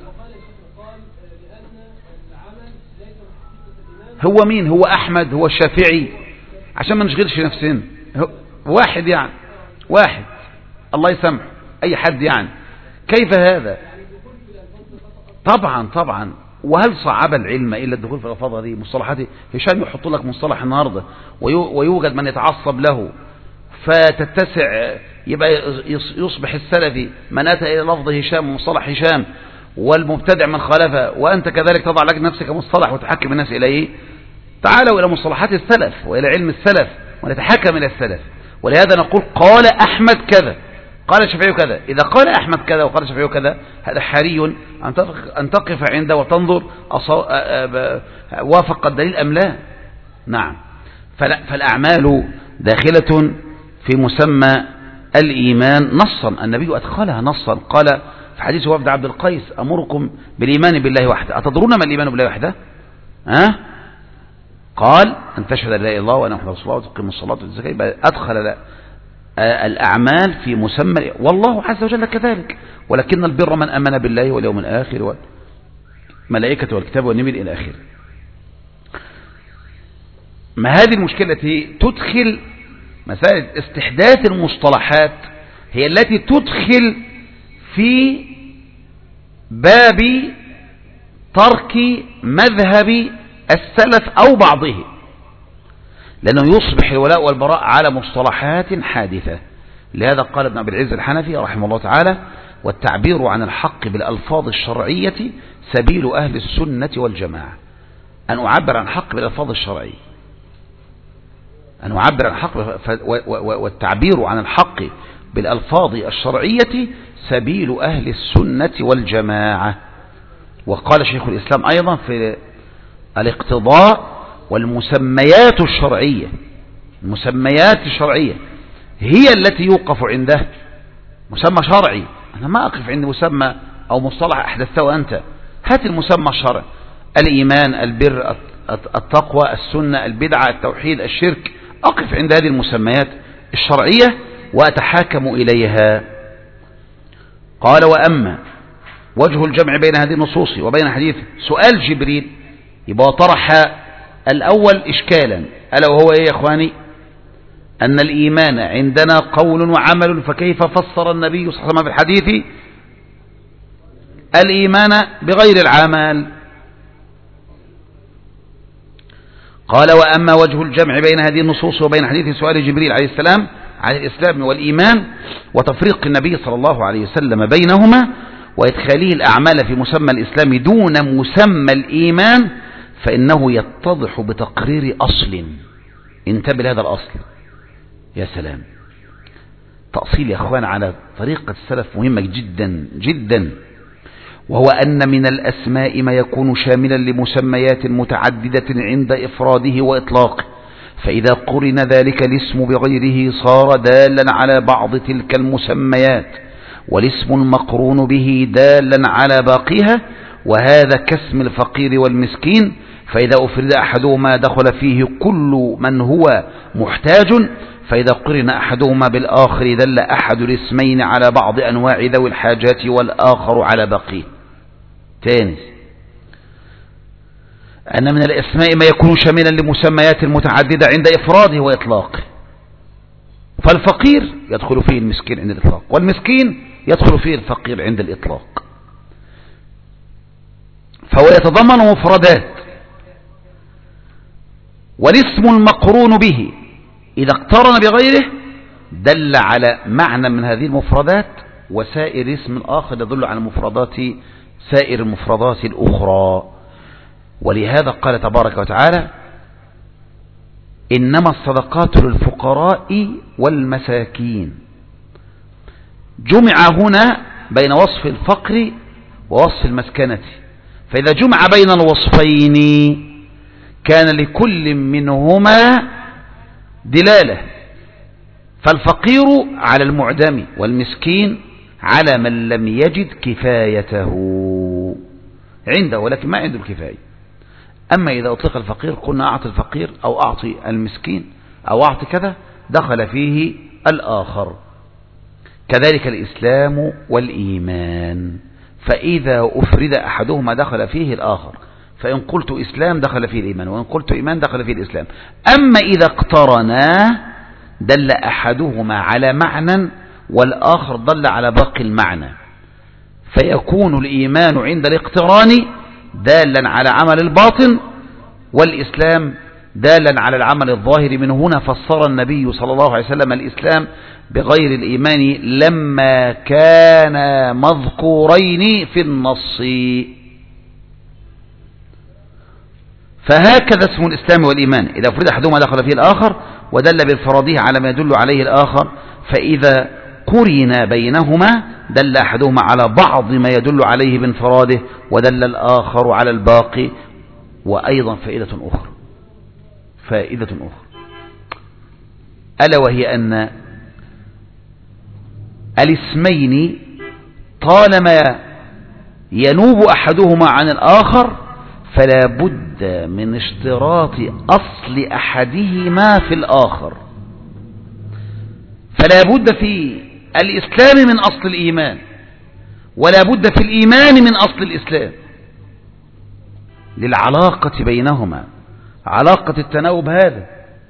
Speaker 1: هو مين؟ هو أحمد؟ هو الشافعي؟ عشان ما نشغلش نفسنا، واحد يعني، واحد الله يسامحه، أي حد يعني. كيف هذا؟ طبعا طبعا. وهل صعب العلم إلا الدخول في الألفاظ هذه؟ مصطلحات هشام يحط لك مصطلح النهارده ويوجد من يتعصب له فتتسع، يبقى يصبح السلفي من أتى إلى لفظ هشام ومصطلح هشام، والمبتدع من خالفه، وأنت كذلك تضع لك نفسك مصطلح وتحكم الناس إليه. تعالوا إلى مصطلحات السلف وإلى علم السلف ونتحكم إلى السلف. ولهذا نقول قال أحمد كذا، قال الشافعي كذا. إذا قال أحمد كذا وقال الشافعي كذا، هذا حري أن تقف عنده وتنظر وافق الدليل أم لا. نعم. فالأعمال داخلة في مسمى الإيمان نصا، النبي أدخلها نصا، قال في حديث وفد عبد القيس أمركم بالإيمان بالله وحده، أتدرون ما الإيمان بالله وحده؟ ها؟ قال أن تشهد لا إله إلا الله وأن محمد رسول الله وتقيم الصلاة وتؤتي الزكاة. يبقى أدخل الأعمال في مسمى، والله عز وجل كذلك، ولكن البر من أمن بالله واليوم الآخر والملائكة والكتاب والنبي إلى آخره. ما هذه المشكلة التي تدخل مسألة استحداث المصطلحات، هي التي تدخل في باب ترك مذهب السلف أو بعضه، لأنه يصبح الولاء والبراء على مصطلحات حادثة. لهذا قال ابن عبد العز الحنفي رحمه الله تعالى: والتعبير عن الحق بالألفاظ الشرعية سبيل أهل السنة والجماعة. أن أعبر عن الحق بالألفاظ الشرعية، أن أعبر عن الحق، والتعبير عن الحق بالألفاظ الشرعية سبيل أهل السنة والجماعة. وقال شيخ الإسلام أيضا في الاقتضاء: والمسميات الشرعية، المسميات الشرعية هي التي يوقف عندها. مسمى شرعي، أنا ما أقف عند مسمى أو مصطلح أحدثته أنت، هات المسمى الشرعي: الإيمان، البر، التقوى، السنة، البدعة، التوحيد، الشرك. أقف عند هذه المسميات الشرعية وأتحاكم إليها. قال: وأما وجه الجمع بين هذه النصوص وبين حديث سؤال جبريل، يبقى طرح الأول إشكالا، ألا وهو إيه يا إخواني؟ أن الإيمان عندنا قول وعمل، فكيف فسر النبي صلى الله عليه وسلم في الحديث الإيمان بغير العمل؟ قال: وأما وجه الجمع بين هذه النصوص وبين حديث سؤال جبريل عليه السلام عن الإسلام والإيمان وتفريق النبي صلى الله عليه وسلم بينهما وإدخاله الأعمال في مسمى الإسلام دون مسمى الإيمان، فإنه يتضح بتقرير أصل. انتبه لهذا الأصل، يا سلام، تأصيل يا أخوان على طريقة السلف مهمة جدا جدا، وهو أن من الأسماء ما يكون شاملا لمسميات متعددة عند إفراده وإطلاقه، فإذا قرن ذلك الاسم بغيره صار دالا على بعض تلك المسميات، والاسم المقرون به دالا على باقيها، وهذا كاسم الفقير والمسكين، فإذا أفرد أحدهما دخل فيه كل من هو محتاج، فإذا قرن أحدهما بالآخر دل أحد الاسمين على بعض أنواع ذوي الحاجات والآخر على باقيه. تاني، أن من الأسماء ما يكون شاملا لمسميات متعددة عند إفراده وإطلاقه، فالفقير يدخل فيه المسكين عند الإطلاق، والمسكين يدخل فيه الفقير عند الإطلاق، فهو يتضمن مفردات. والاسم المقرون به إذا اقترن بغيره دل على معنى من هذه المفردات وسائر اسم الآخر يدل على مفردات سائر المفردات الأخرى. ولهذا قال تبارك وتعالى إنما الصدقات للفقراء والمساكين. جمع هنا بين وصف الفقر ووصف المسكنة، فإذا جمع بين الوصفين كان لكل منهما دلالة، فالفقير على المعدم والمسكين على من لم يجد كفايته عنده ولكن ما عنده الكفاية. أما إذا أطلق الفقير قلنا أعطي الفقير أو أعطي المسكين أو أعطي كذا دخل فيه الآخر. كذلك الإسلام والإيمان، فإذا أفرد أحدهما دخل فيه الآخر، فإن قلت إسلام دخل فيه الإيمان، وإن قلت إيمان دخل فيه الإسلام. أما إذا اقترنا دل أحدهما على معنى والآخر دل على باقي المعنى، فيكون الإيمان عند الاقتران دالا على عمل الباطن، والإسلام دالا على العمل الظاهر. من هنا فسر النبي صلى الله عليه وسلم الإسلام بغير الإيمان لما كان مذكورين في النص. فهكذا اسم الإسلام والإيمان، إذا فرد أحدهما دخل فيه الآخر ودل بانفراده على ما يدل عليه الآخر، فإذا قرن بينهما دل أحدهما على بعض ما يدل عليه بانفراده ودل الآخر على الباقي. وأيضا فائدة أخرى فائدة أخرى ألا وهي أن الاسمين طالما ينوب أحدهما عن الآخر فلا بد من اشتراط أصل أحدهما في الآخر، فلا بد في الإسلام من أصل الإيمان، ولا بد في الإيمان من أصل الإسلام، للعلاقة بينهما، علاقة التناوب هذا.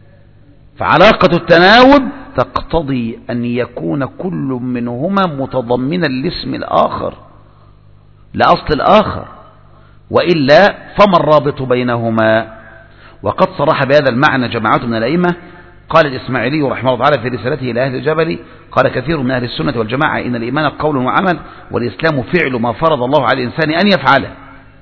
Speaker 1: فعلاقة التناوب تقتضي أن يكون كل منهما متضمنا لاسم الآخر لأصل الآخر، وإلا فما الرابط بينهما؟ وقد صرح بهذا المعنى جماعة من الأئمة. قال الإسماعيلي رحمه الله تعالى في رسالته إلى أهل الجبل، قال كثير من أهل السنة والجماعة إن الإيمان قول وعمل، والإسلام فعل ما فرض الله على الإنسان أن يفعله.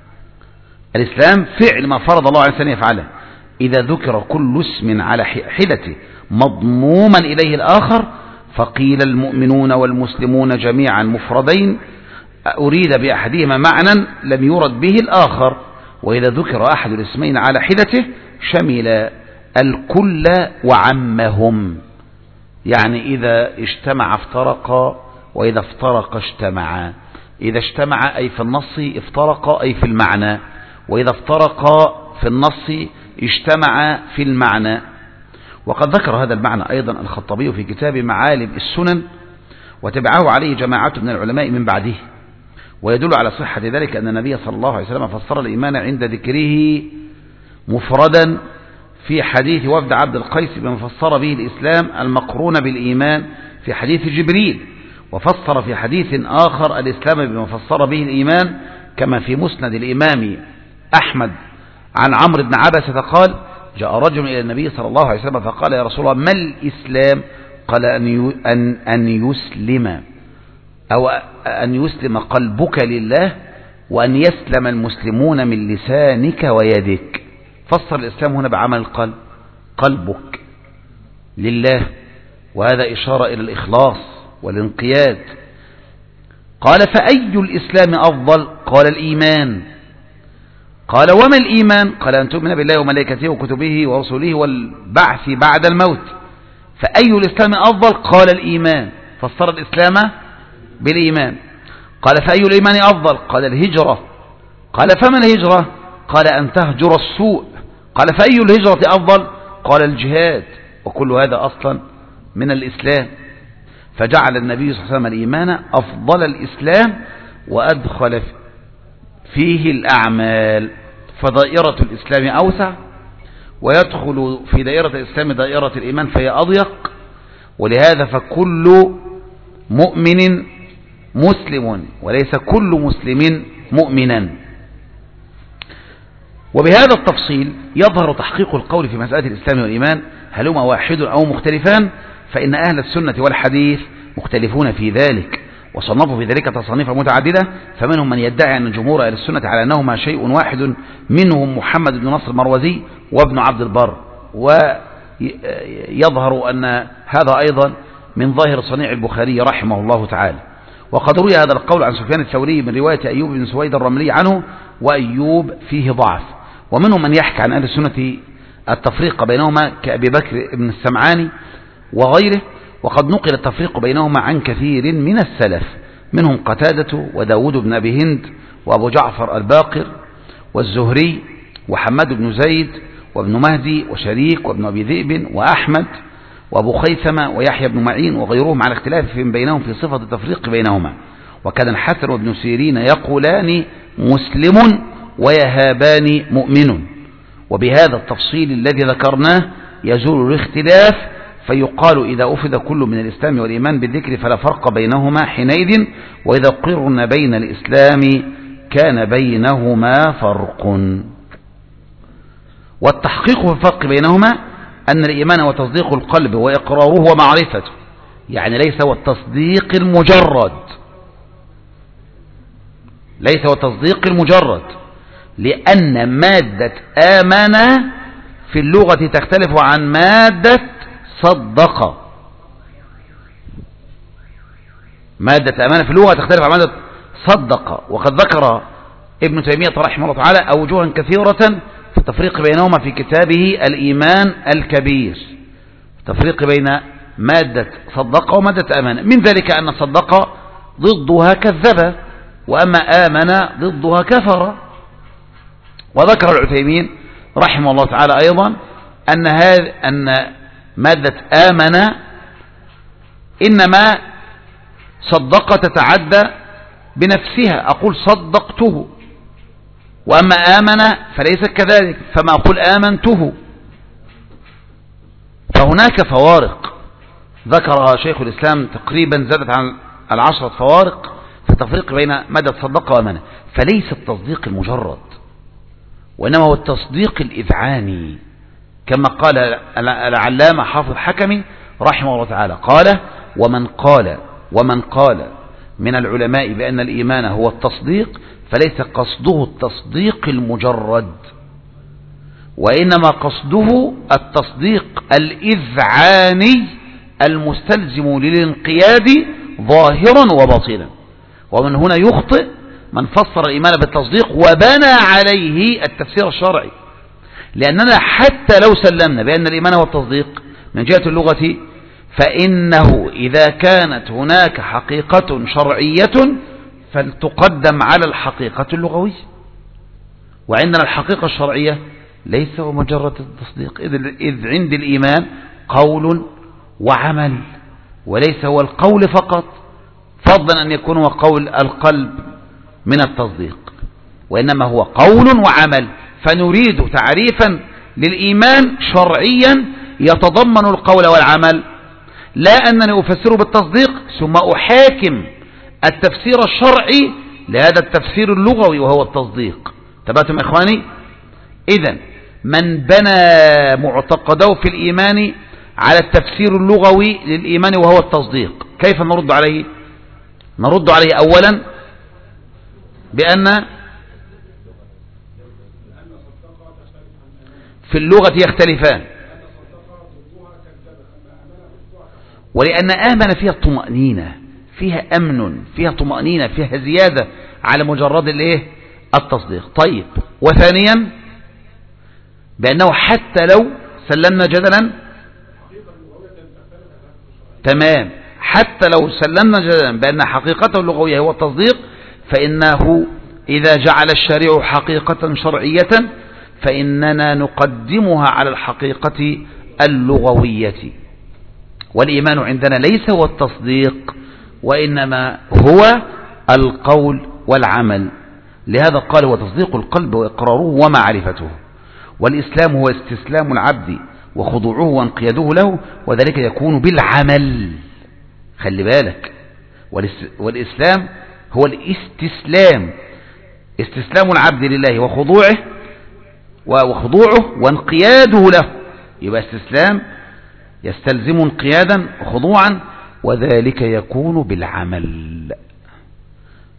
Speaker 1: الإسلام فعل ما فرض الله على الإنسان يفعله. إذا ذكر كل اسم على حدته مضموما إليه الآخر فقيل المؤمنون والمسلمون جميعا مفردين أريد بأحدهما معنى لم يرد به الآخر، وإذا ذكر أحد الاسمين على حدته شمل الكل وعمهم، يعني إذا اجتمع افترقا وإذا افترق اجتمعا. إذا اجتمع أي في النص، افترقا أي في المعنى، وإذا افترقا في النص اجتمع في المعنى. وقد ذكر هذا المعنى أيضا الخطابي في كتاب معالم السنن، وتبعه عليه جماعة من العلماء من بعده. ويدل على صحة ذلك أن النبي صلى الله عليه وسلم فسر الإيمان عند ذكره مفردا في حديث وفد عبد القيس بما فسر به الإسلام المقرون بالإيمان في حديث جبريل، وفسر في حديث آخر الإسلام بما فسر به الإيمان كما في مسند الإمام أحمد عن عمرو بن عبسة قال جاء رجل إلى النبي صلى الله عليه وسلم فقال يا رسول الله ما الإسلام؟ قال أن أن يسلم أو أن يسلم قلبك لله وأن يسلم المسلمون من لسانك ويدك. فسر الإسلام هنا بعمل القلب، قلبك لله، وهذا إشارة إلى الإخلاص والانقياد. قال فأي الإسلام أفضل؟ قال الإيمان. قال وما الإيمان؟ قال أن تؤمن بالله وملائكته وكتبه ورسله والبعث بعد الموت. فأي الإسلام أفضل؟ قال الإيمان. فسر الإسلام بالإيمان. قال فأي الإيمان أفضل؟ قال الهجرة. قال فما الهجرة؟ قال أن تهجر السوء. قال فأي الهجرة أفضل؟ قال الجهاد. وكل هذا أصلا من الإسلام. فجعل النبي صلى الله عليه وسلم الإيمان أفضل الإسلام وأدخل فيه الأعمال، فدائرة الإسلام أوسع، ويدخل في دائرة الإسلام دائرة الإيمان فهي أضيق. ولهذا فكل مؤمن مسلم وليس كل مسلم مؤمنا. وبهذا التفصيل يظهر تحقيق القول في مسألة الإسلام والإيمان هل هما واحد أو مختلفان، فإن أهل السنة والحديث مختلفون في ذلك، وصنفوا في ذلك تصانيف متعددة، فمنهم من يدعي أن جمهور أهل السنة على أنهما شيء واحد، منهم محمد بن نصر المروزي وابن عبد البر، ويظهر أن هذا أيضا من ظاهر صنيع البخاري رحمه الله تعالى. وقد روي هذا القول عن سفيان الثوري من رواية أيوب بن سويد الرملي عنه، وأيوب فيه ضعف. ومنهم من يحكي عن أهل السنة التفريق بينهما كأبي بكر بن السمعاني وغيره، وقد نقل التفريق بينهما عن كثير من السلف، منهم قتادة وداود بن أبي هند وأبو جعفر الباقر والزهري وحماد بن زيد وابن مهدي وشريك وابن أبي ذئب وأحمد وأبو خيثمة ويحيى بن معين وغيرهم على اختلاف بينهم في صفة التفريق بينهما. وكان الحسن وابن سيرين يقولان مسلم ويهابان مؤمن. وبهذا التفصيل الذي ذكرناه يزول الاختلاف، فيقال إذا أفد كل من الإسلام والإيمان بالذكر فلا فرق بينهما حينئذ، وإذا قرن بين الإسلام كان بينهما فرق. والتحقيق في الفرق بينهما أن الإيمان هو تصديق القلب وإقراره ومعرفته، يعني ليس هو التصديق المجرد، ليس هو التصديق المجرد، لأن مادة آمن في اللغة تختلف عن مادة صدق. مادة آمن في اللغة تختلف عن مادة صدق. وقد ذكر ابن تيمية رحمه الله تعالى أوجها كثيرة في التفريق بينهما في كتابه الإيمان الكبير، تفريق بين مادة صدق ومادة آمن. من ذلك أن صدق ضدها كذب، وأما آمن ضدها كفر. وذكر العثيمين رحمه الله تعالى أيضا أن هذا أن مادة آمن إنما صدق تتعدى بنفسها، أقول صدقته، وأما آمن فليس كذلك، فما أقول آمنته. فهناك فوارق ذكرها شيخ الإسلام تقريبا زادت عن العشرة فوارق في التفريق بين مادة صدق وآمن. فليس التصديق المجرد، وإنما هو التصديق الإذعاني، كما قال العلامة حافظ حكمي رحمه الله تعالى، قال ومن قال ومن قال من العلماء بأن الإيمان هو التصديق فليس قصده التصديق المجرد، وإنما قصده التصديق الإذعاني المستلزم للانقياد ظاهرا وباطنا. ومن هنا يخطئ من فسر الإيمان بالتصديق وبنى عليه التفسير الشرعي، لأننا حتى لو سلمنا بأن الإيمان هو التصديق من جهة اللغة، فإنه إذا كانت هناك حقيقة شرعية فلتقدم على الحقيقة اللغوية، وعندنا الحقيقة الشرعية ليس هو مجرد التصديق، إذ عند الإيمان قول وعمل، وليس هو القول فقط، فضلا أن يكون هو قول القلب من التصديق، وإنما هو قول وعمل. فنريد تعريفا للإيمان شرعيا يتضمن القول والعمل، لا أنني أفسره بالتصديق ثم أحاكم التفسير الشرعي لهذا التفسير اللغوي وهو التصديق. تبعتم إخواني؟ إذن من بنى معتقده في الإيمان على التفسير اللغوي للإيمان وهو التصديق، كيف نرد عليه؟ نرد عليه أولا بأن في اللغة يختلفان، ولأن آمن فيها الطمأنينة، فيها أمن، فيها طمأنينة، فيها زيادة على مجرد الايه التصديق. طيب، وثانيا بأنه حتى لو سلمنا جدلا، تمام، حتى لو سلمنا جدلا بأن حقيقته اللغوية هو التصديق، فإنه إذا جعل الشارع حقيقة شرعية فإننا نقدمها على الحقيقة اللغوية. والإيمان عندنا ليس هو التصديق، وإنما هو القول والعمل. لهذا قال هو تصديق القلب وإقراره ومعرفته. والإسلام هو استسلام العبد وخضوعه وانقياده له، وذلك يكون بالعمل. خلي بالك، والإسلام هو الاستسلام، استسلام العبد لله وخضوعه وخضوعه وانقياده له. يبقى استسلام يستلزم انقيادا وخضوعا، وذلك يكون بالعمل.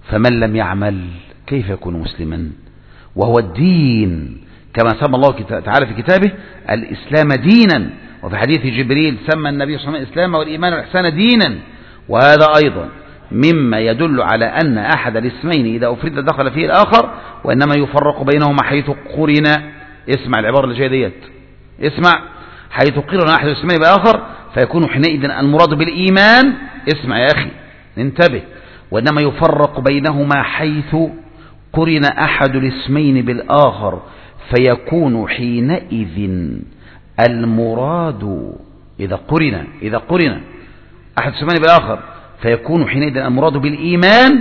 Speaker 1: فمن لم يعمل كيف يكون مسلما؟ وهو الدين كما سمى الله تعالى في كتابه الإسلام دينا، وفي حديث جبريل سمى النبي صلى الله عليه وسلم الإسلام والإيمان والإحسان دينا. وهذا أيضا مما يدل على أن أحد الاسمين إذا أفرد دخل فيه الآخر، وإنما يفرق بينهما حيث قرن. اسمع العبارة اللي جاية ديت، اسمع، حيث قرن أحد الاسمين بآخر فيكون حينئذ المراد بالإيمان، اسمع يا أخي انتبه، وإنما يفرق بينهما حيث قرن أحد الاسمين بالآخر فيكون حينئذ المراد إذا قرن إذا قرن أحد الاسمين بالآخر فيكون حينئذ المراد بالإيمان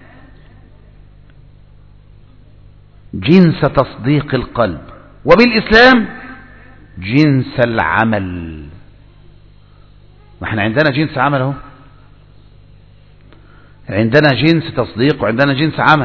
Speaker 1: جنس تصديق القلب، وبالإسلام جنس العمل. ما احنا عندنا جنس عمل اهو، عندنا جنس تصديق وعندنا جنس عمل.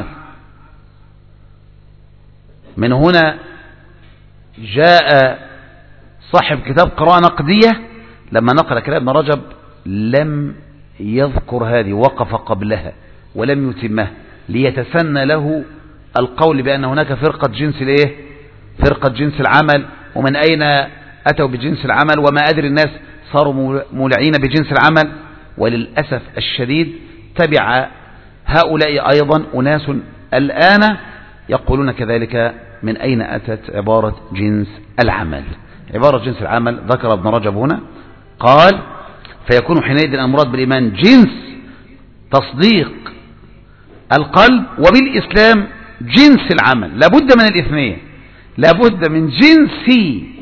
Speaker 1: من هنا جاء صاحب كتاب قراءة نقدية لما نقل كلام ابن رجب لم يذكر هذه، وقف قبلها ولم يتمها ليتسنى له القول بأن هناك فرقة جنس الايه، فرقة جنس العمل، ومن أين أتوا بجنس العمل، وما أدري الناس صاروا مولعين بجنس العمل. وللأسف الشديد تبع هؤلاء أيضا أناس الآن يقولون كذلك من أين أتت عبارة جنس العمل. عبارة جنس العمل ذكر ابن رجب هنا قال فيكون حينئذ المراد بالإيمان جنس تصديق القلب، وبالإسلام جنس العمل. لابد من الاثنين، لابد من جنس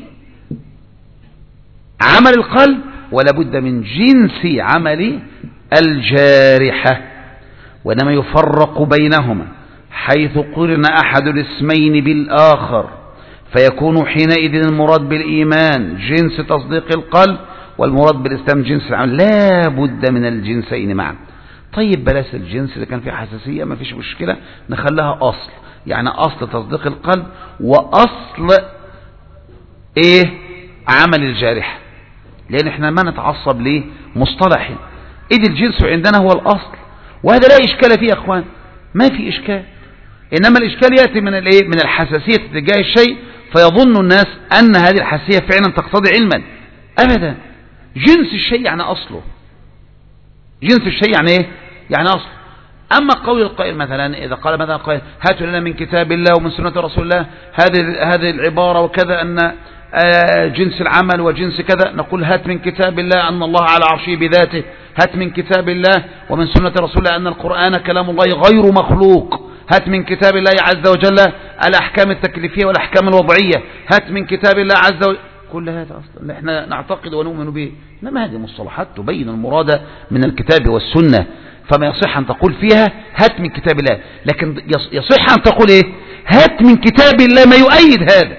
Speaker 1: عمل القلب ولابد من جنس عمل الجارحة، وإنما يفرق بينهما حيث قرن أحد الاسمين بالآخر فيكون حينئذ المراد بالإيمان جنس تصديق القلب والمراد بالإسلام جنس العمل. لا بد من الجنسين معا. طيب بلاش الجنس اللي كان فيه حساسية، ما فيش مشكلة، نخليها أصل، يعني أصل تصديق القلب وأصل إيه عمل الجارح، لأن احنا ما نتعصب ليه مصطلح إذ الجنس عندنا هو الأصل، وهذا لا إشكال فيه يا أخوان، ما في إشكال. إنما الإشكال يأتي من الإيه من الحساسية تجاه الشيء، فيظن الناس أن هذه الحساسية فعلا تقتضي علما. أبدا، جنس الشيء يعني أصله، جنس الشيء يعني إيه يعني أصله. أما قول القائل مثلا إذا قال مثلا قائل هاتوا لنا من كتاب الله ومن سنة رسول الله هذه هذه العبارة وكذا أن جنس العمل وجنس كذا، نقول هات من كتاب الله أن الله على عرشه بذاته، هات من كتاب الله ومن سنة رسول الله أن القرآن كلام الله غير مخلوق، هات من كتاب الله عز وجل الأحكام التكليفية والأحكام الوضعية، هات من كتاب الله عز وجل. كل هذا أصلا احنا نعتقد ونؤمن به، إنما هذه مصطلحات تبين المراد من الكتاب والسنة، فما يصح أن تقول فيها هات من كتاب الله، لكن يصح أن تقول إيه هات من كتاب الله ما يؤيد هذا،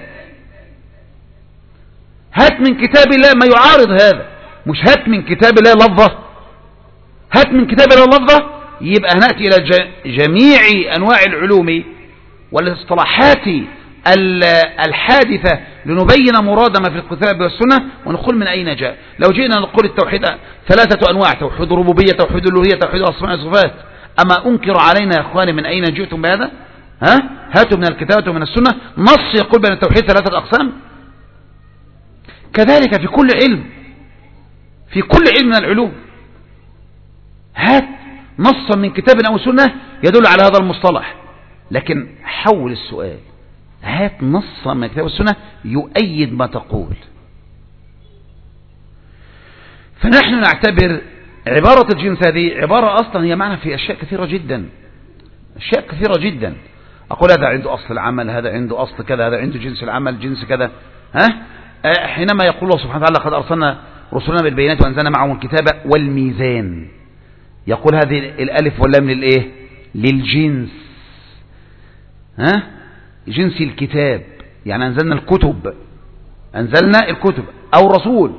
Speaker 1: هات من كتاب الله ما يعارض هذا، مش هات من كتاب الله لفظة. هات من كتاب الله لفظة يبقى نأتي إلى جميع أنواع العلوم والاصطلاحات الحادثة لنبين مراد ما في الكتاب والسنة ونقول من أين جاء. لو جئنا نقول التوحيد ثلاثة أنواع، توحيد ربوبية، توحيد الألوهية، توحيد الأسماء والصفات، أما أنكر علينا يا إخواني من أين جئتم بهذا؟ ها؟ هاتوا من الكتاب ومن السنة نص يقول بأن التوحيد ثلاثة أقسام. كذلك في كل علم، في كل علم من العلوم هات نصا من كتاب أو سنة يدل على هذا المصطلح، لكن حول السؤال، هات نصا من كتاب السنة يؤيد ما تقول. فنحن نعتبر عبارة الجنس هذه عبارة أصلا هي معنى في أشياء كثيرة جدا، أشياء كثيرة جدا. أقول هذا عنده أصل العمل، هذا عنده أصل كذا، هذا عنده جنس العمل، جنس كذا. ها؟ حينما يقول الله سبحانه وتعالى قد أرسلنا رسلنا بالبينات وأنزلنا معهم الكتاب والميزان، يقول هذه الألف واللام للإيه؟ للجنس. ها؟ جنس الكتاب، يعني أنزلنا الكتب، أنزلنا الكتب، أو الرسول،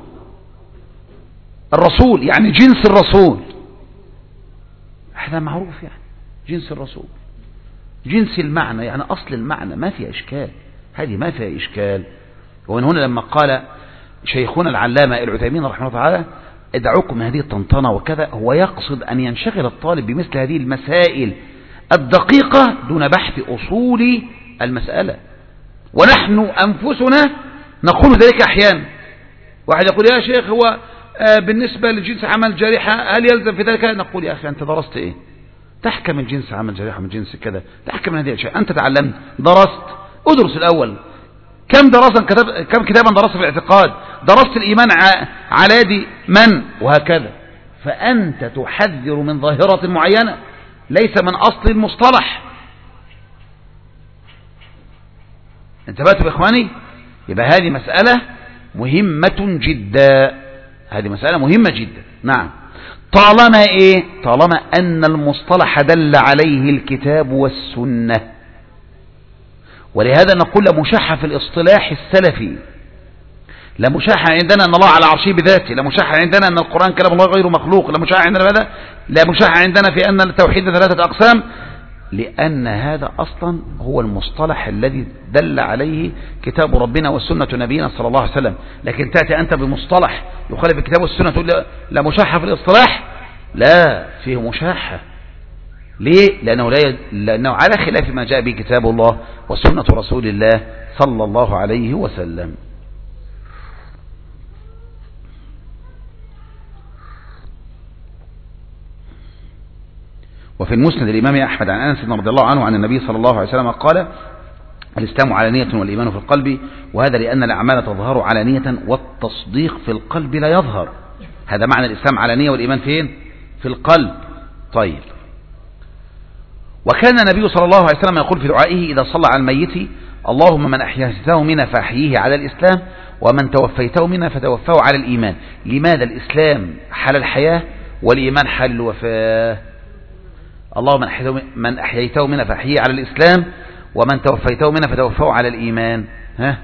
Speaker 1: الرسول يعني جنس الرسول، هذا معروف، يعني جنس الرسول، جنس المعنى يعني أصل المعنى، ما فيها إشكال، هذه ما فيها إشكال. ومن هنا لما قال شيخنا العلامة العثيمين رحمه الله تعالى ادعوكم هذه الطنطنة وكذا، هو يقصد أن ينشغل الطالب بمثل هذه المسائل الدقيقة دون بحث أصول المسألة. ونحن أنفسنا نقول ذلك أحيانا. واحد يقول يا شيخ هو بالنسبة لجنس عمل جارحة هل يلزم في ذلك؟ نقول يا أخي أنت درست إيه؟ تحكم من جنس عمل جارحة من جنس كذا، تحكم من هذه الأشياء. أنت تعلمت، درست، أدرس الأول. كم دراسا كتاب كم كتابا درست في الاعتقاد؟ درست الإيمان على يد من؟ وهكذا. فأنت تحذر من ظاهرة معينة ليس من أصل المصطلح. انتبهتوا يا إخواني؟ يبقى هذه مسألة مهمة جدا، هذه مسألة مهمة جدا. نعم. طالما إيه؟ طالما أن المصطلح دل عليه الكتاب والسنة. ولهذا نقول لا مشاحة في الاصطلاح السلفي. لا مشاحة عندنا أن الله على عرشه بذاته، لا مشاحة عندنا أن القرآن كلام الله غير مخلوق، لا مشاحة عندنا ماذا؟ لا مشاحة عندنا في أن التوحيد ثلاثة أقسام، لأن هذا أصلا هو المصطلح الذي دل عليه كتاب ربنا والسنة نبينا صلى الله عليه وسلم. لكن تأتي أنت بمصطلح يخالف الكتاب والسنة تقول لا مشاحة في الاصطلاح، لا فيه مشاحة. ليه؟ لأنه, لا ي... لأنه على خلاف ما جاء به كتاب الله وسنة رسول الله صلى الله عليه وسلم. وفي المسند الإمام أحمد عن أنس رضي الله عنه عن النبي صلى الله عليه وسلم قال الإسلام علانية والإيمان في القلب، وهذا لأن الأعمال تظهر علانية والتصديق في القلب لا يظهر. هذا معنى الإسلام علانية والإيمان فين؟ في القلب. طيب. وكان النبي صلى الله عليه وسلم يقول في دعائه إذا صلى على الميت اللهم من أحييته منا فأحييه على الإسلام ومن توفيته منا فتوفاه على الإيمان. لماذا الإسلام حال الحياة والإيمان حال الوفاة؟ اللهم من أحييته منا فأحييه على الإسلام ومن توفيته منا فتوفاه على الإيمان. ها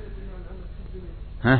Speaker 1: ها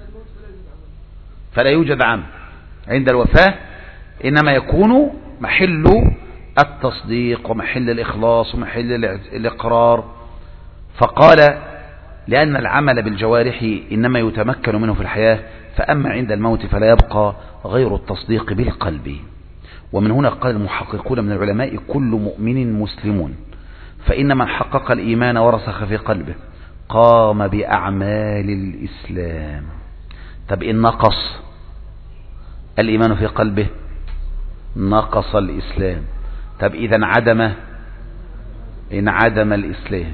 Speaker 1: فلا يوجد عمل عند الوفاة، إنما يكون محل التصديق ومحل الإخلاص ومحل الإقرار. فقال لأن العمل بالجوارح إنما يتمكن منه في الحياة، فأما عند الموت فلا يبقى غير التصديق بالقلب. ومن هنا قال المحققون من العلماء كل مؤمن مسلم، فإن من حقق الإيمان ورسخ في قلبه قام بأعمال الإسلام. طب إن نقص الإيمان في قلبه نقص الإسلام. طب إذا انعدم انعدم الإسلام.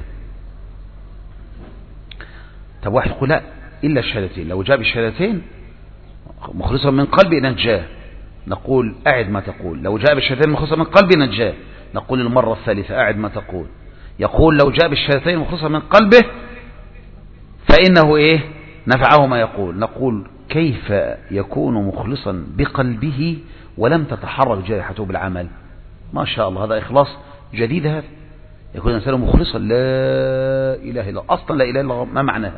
Speaker 1: طب واحد يقول لا إلا الشهادتين، لو جاب الشهادتين مخلصا من قلبي نجاه، نقول أعد ما تقول. لو جاء بالشهادتين مخلصا من قلبي نجاه، نقول المرة الثالثة أعد ما تقول. يقول لو جاء بالشهادتين مخلصا من قلبه فإنه إيه نفعه ما يقول. نقول كيف يكون مخلصا بقلبه ولم تتحرك جارحته بالعمل؟ ما شاء الله، هذا إخلاص جديد. هذا يكون الإنسان مخلصا لا إله إلا أصلا لا إله إلا ما معناها؟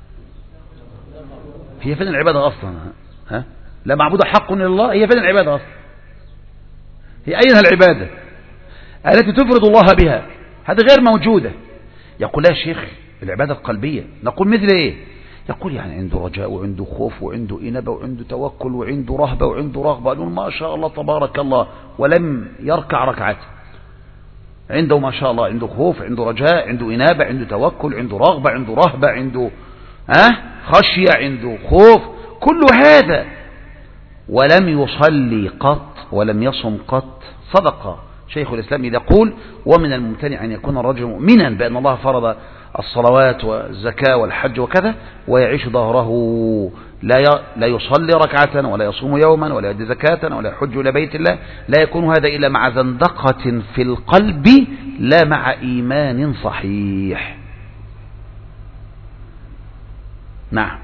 Speaker 1: هي فين العبادة أصلا؟ ها لا معبود حق إلا الله. هي فين العبادة أصلا؟ هي أين العبادة التي تفرض الله بها؟ هذا غير موجودة. يقول لا شيخ العبادة القلبية. نقول مثل إيه؟ يقول يعني عنده رجاء وعنده خوف وعنده إنابة وعنده توكل وعنده رهبة وعنده رغبة. نقول ما شاء الله تبارك الله، ولم يركع ركعة. عنده ما شاء الله، عنده خوف، عنده رجاء، عنده إنابة، عنده توكل، عنده رغبة، عنده رهبة، عنده أه خشية، عنده خوف، كل هذا، ولم يصلي قط ولم يصم قط. صدق شيخ الإسلام إذا يقول ومن الممتنع أن يكون الرجل مؤمنا بأن الله فرض الصلوات والزكاة والحج وكذا ويعيش ظهره لا لا يصلي ركعة ولا يصوم يوما ولا يؤدي زكاة ولا يحج إلى بيت الله، لا يكون هذا إلا مع زندقة في القلب لا مع إيمان صحيح. نعم.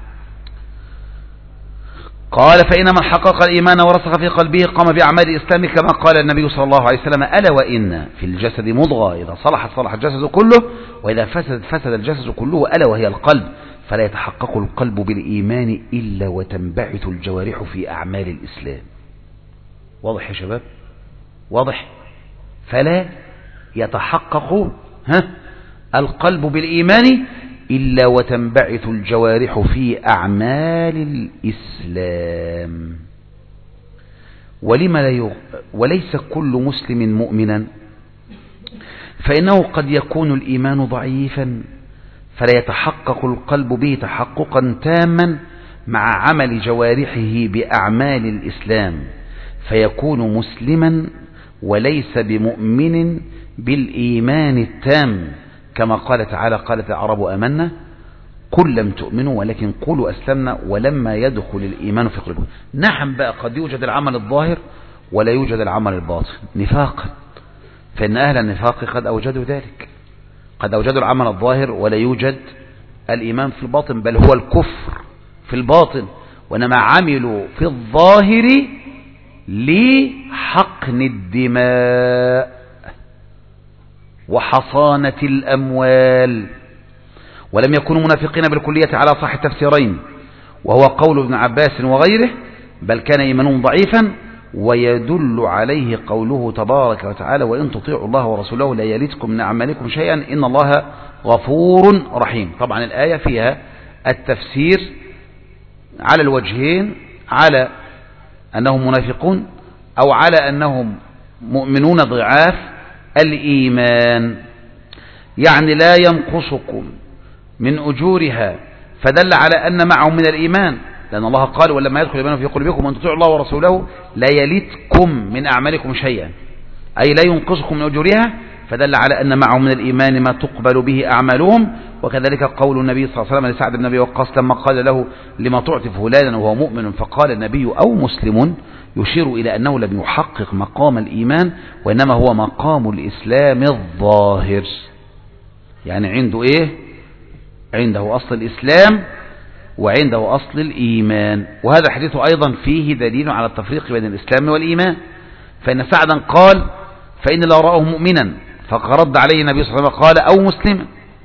Speaker 1: قال فإن من حقق الإيمان ورسخ في قلبه قام بأعمال الإسلام كما قال النبي صلى الله عليه وسلم ألا وإن في الجسد مضغة إذا صلحت صلح الجسد كله وإذا فسد فسد الجسد كله ألا وهي القلب، فلا يتحقق القلب بالإيمان إلا وتنبعث الجوارح في أعمال الإسلام. واضح يا شباب؟ واضح؟ فلا يتحقق ها القلب بالإيمان إلا وتنبعث الجوارح في أعمال الإسلام. ولما لا يغ... وليس كل مسلم مؤمنا فإنه قد يكون الإيمان ضعيفا فلا يتحقق القلب به تحققا تاما مع عمل جوارحه بأعمال الإسلام، فيكون مسلما وليس بمؤمن بالإيمان التام، كما قال تعالى: قالت الأعراب آمنا قل لم تؤمنوا ولكن قولوا أسلمنا ولما يدخل الإيمان في قلوبكم. نعم بقى قد يوجد العمل الظاهر ولا يوجد العمل الباطن نفاقا، فإن أهل النفاق قد أوجدوا ذلك، قد أوجدوا العمل الظاهر ولا يوجد الإيمان في الباطن، بل هو الكفر في الباطن، وإنما عملوا في الظاهر لحقن الدماء وحصانة الأموال، ولم يكونوا منافقين بالكلية على صح التفسيرين، وهو قول ابن عباس وغيره، بل كان إيمانهم ضعيفا، ويدل عليه قوله تبارك وتعالى: وإن تطيعوا الله ورسوله لا يلتكم من أعمالكم شيئا إن الله غفور رحيم. طبعا الآية فيها التفسير على الوجهين، على أنهم منافقون أو على أنهم مؤمنون ضعاف الإيمان، يعني لا ينقصكم من أجورها، فدل على أن معهم من الإيمان، لأن الله قال: ولما يدخل الإيمان في قلوبكم وأن تطيعوا الله ورسوله لا يلتكم من أعمالكم شيئا، أي لا ينقصكم من أجورها، فدل على أن معهم من الإيمان ما تقبل به أعمالهم. وكذلك قول النبي صلى الله عليه وسلم لسعد بن أبي وقاص لما قال له: لما تعطي فلانا وهو مؤمن؟ فقال النبي: أو مسلم، يشير إلى أنه لم يحقق مقام الإيمان، وإنما هو مقام الإسلام الظاهر، يعني عنده إيه؟ عنده أصل الإسلام وعنده أصل الإيمان. وهذا الحديث أيضا فيه دليل على التفريق بين الإسلام والإيمان، فإن سعدا قال: فإن لا رأه مؤمنا، فرد عليه النبي صلى الله عليه وسلم قال: أو مسلما.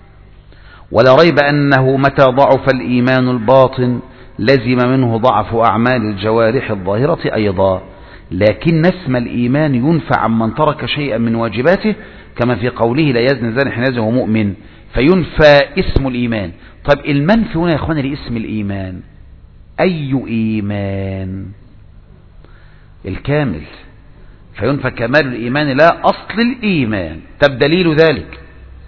Speaker 1: ولا ريب أنه متى ضعف الإيمان الباطن لزم منه ضعف أعمال الجوارح الظاهرة أيضا، لكن اسم الإيمان ينفع عمن ترك شيئا من واجباته، كما في قوله: لا يزني زاني حين يزني وهو مؤمن، فينفى اسم الإيمان. طيب المنفي هنا يا أخواني لاسم الإيمان أي إيمان؟ الكامل، فينفى كمال الإيمان لا أصل الإيمان. طب دليل ذلك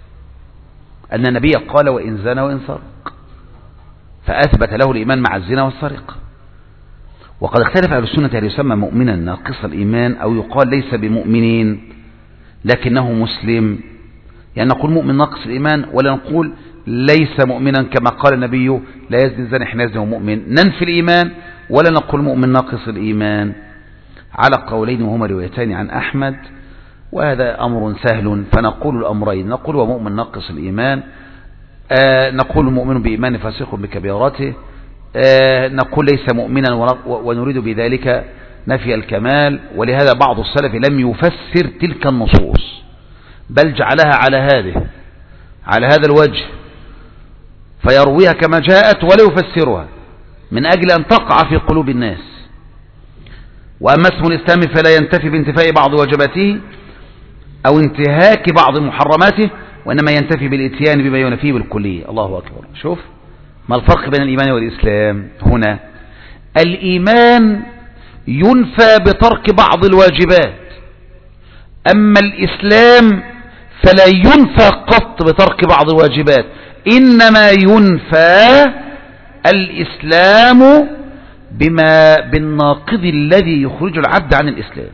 Speaker 1: أن النبي قال: وإن زنى وإن سرق، فأثبت له الإيمان مع الزنا والسرقة. وقد اختلف أهل السنة هل يسمى مؤمنا ناقص الإيمان أو يقال ليس بمؤمنين لكنه مسلم، يعني نقول مؤمن ناقص الإيمان ولا نقول ليس مؤمنا كما قال النبي: لا يزني الزاني حين يزني وهو مؤمن، ننفي الإيمان ولا نقول مؤمن ناقص الإيمان، على قولين وهما روايتين عن أحمد. وهذا أمر سهل، فنقول الأمرين، نقول ومؤمن ناقص الإيمان، آه نقول مؤمن بإيمان فاسق بكبيرته، آه نقول ليس مؤمنا ونريد بذلك نفي الكمال. ولهذا بعض السلف لم يفسر تلك النصوص، بل جعلها على هذه على هذا الوجه، فيرويها كما جاءت ولا يفسرها من أجل أن تقع في قلوب الناس. وأما اسم الإسلام فلا ينتفي بانتفاء بعض واجباته أو انتهاك بعض محرماته، وإنما ينتفي بالإتيان بما ينفيه بالكلية. الله أكبر. شوف ما الفرق بين الإيمان والإسلام هنا؟ الإيمان ينفى بترك بعض الواجبات، أما الإسلام فلا ينفى قط بترك بعض الواجبات، إنما ينفى الإسلام بما بالناقض الذي يخرج العبد عن الإسلام،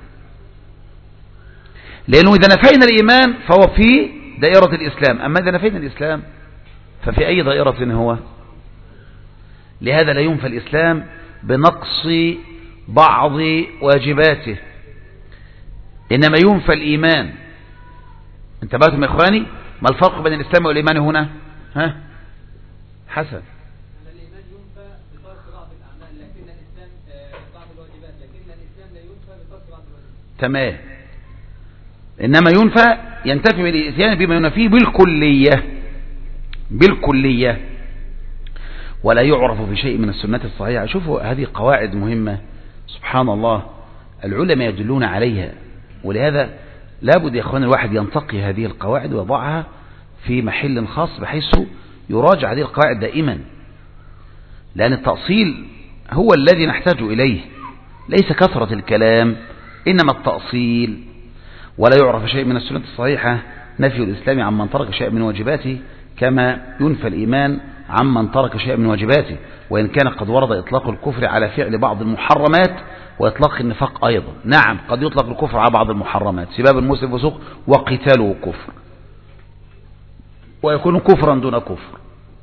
Speaker 1: لأنه إذا نفينا الإيمان فهو في دائرة الإسلام، أما إذا نفينا الإسلام ففي أي دائرة هو؟ لهذا لا ينفى الإسلام بنقص بعض واجباته، إنما ينفى الإيمان. انتبهتم يا إخواني؟ ما الفرق بين الإسلام والإيمان هنا؟ ها حسن.
Speaker 2: الإيمان ينفى بترك بعض الأعمال، لكن الإسلام بعض الواجبات، لكن الإسلام لا ينفى بترك بعض الواجبات.
Speaker 1: تمام. إنما ينفى ينتفي بالإتيان بما ينفيه بالكلية بالكلية ولا يعرف في شيء من السنة الصحيحة. شوفوا هذه قواعد مهمة سبحان الله، العلماء يدلون عليها، ولهذا لابد يا أخوان الواحد ينتقي هذه القواعد ويضعها في محل خاص بحيث يراجع هذه القواعد دائما، لأن التأصيل هو الذي نحتاج إليه، ليس كثرة الكلام إنما التأصيل. ولا يعرف شيء من السنة الصحيحة نفي الإسلام عمن ترك شيئا من واجباته كما ينفى الإيمان عمن ترك شيئا من واجباته، وإن كان قد ورد إطلاق الكفر على فعل بعض المحرمات وإطلاق النفاق أيضا. نعم قد يطلق الكفر على بعض المحرمات، سباب المسلم فسوق وقتاله كفر، ويكون كفرا دون كفر.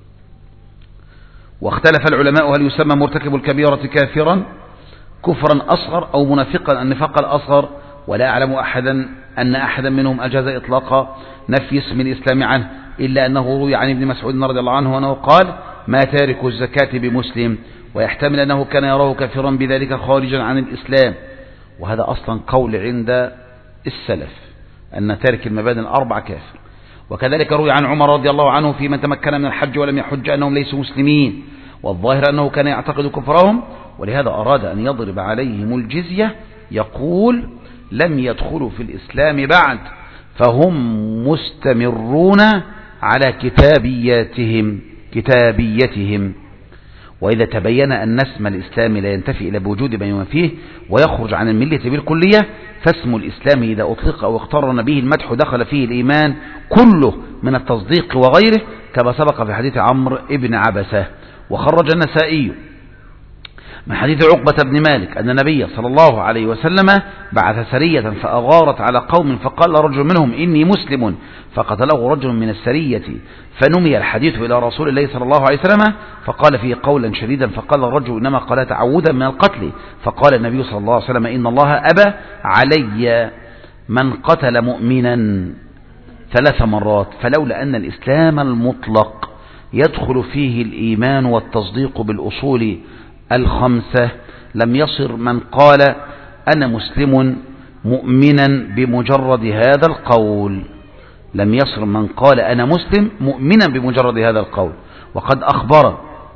Speaker 1: واختلف العلماء هل يسمى مرتكب الكبيرة كافرا كفرا أصغر أو منافقا النفاق الأصغر، ولا أعلم أحدا أن أحدا منهم أجاز إطلاق نفي اسم الإسلام عنه، إلا أنه روي عن ابن مسعود رضي الله عنه أنه قال ما تارك الزكاة بمسلم، ويحتمل أنه كان يراه كافرا بذلك خارجا عن الإسلام، وهذا أصلا قول عند السلف أن تارك المبادئ الأربع كافر. وكذلك روي عن عمر رضي الله عنه في من تمكن من الحج ولم يحج أنهم ليسوا مسلمين، والظاهر أنه كان يعتقد كفرهم، ولهذا أراد أن يضرب عليهم الجزية، يقول لم يدخلوا في الإسلام بعد فهم مستمرون على كتابياتهم كتابيتهم وإذا تبين أن اسم الإسلام لا ينتفي إلى بوجود ما ينفيه ويخرج عن الملة بالكلية، فاسم الإسلام إذا أطلق أو اقترن به المدح دخل فيه الإيمان كله من التصديق وغيره، كما سبق في حديث عمرو ابن عبسة. وخرج النسائي من حديث عقبة بن مالك أن النبي صلى الله عليه وسلم بعث سرية فأغارت على قوم، فقال رجل منهم إني مسلم، فقتله رجل من السرية، فنمي الحديث إلى رسول الله صلى الله عليه وسلم فقال فيه قولا شديدا، فقال الرجل إنما قال تعوذا من القتل، فقال النبي صلى الله عليه وسلم إن الله أبى علي من قتل مؤمنا ثلاث مرات، فلولا أن الإسلام المطلق يدخل فيه الإيمان والتصديق بالأصول الخمسة لم يصر من قال أنا مسلم مؤمنا بمجرد هذا القول، لم يصر من قال أنا مسلم مؤمنا بمجرد هذا القول. وقد أخبر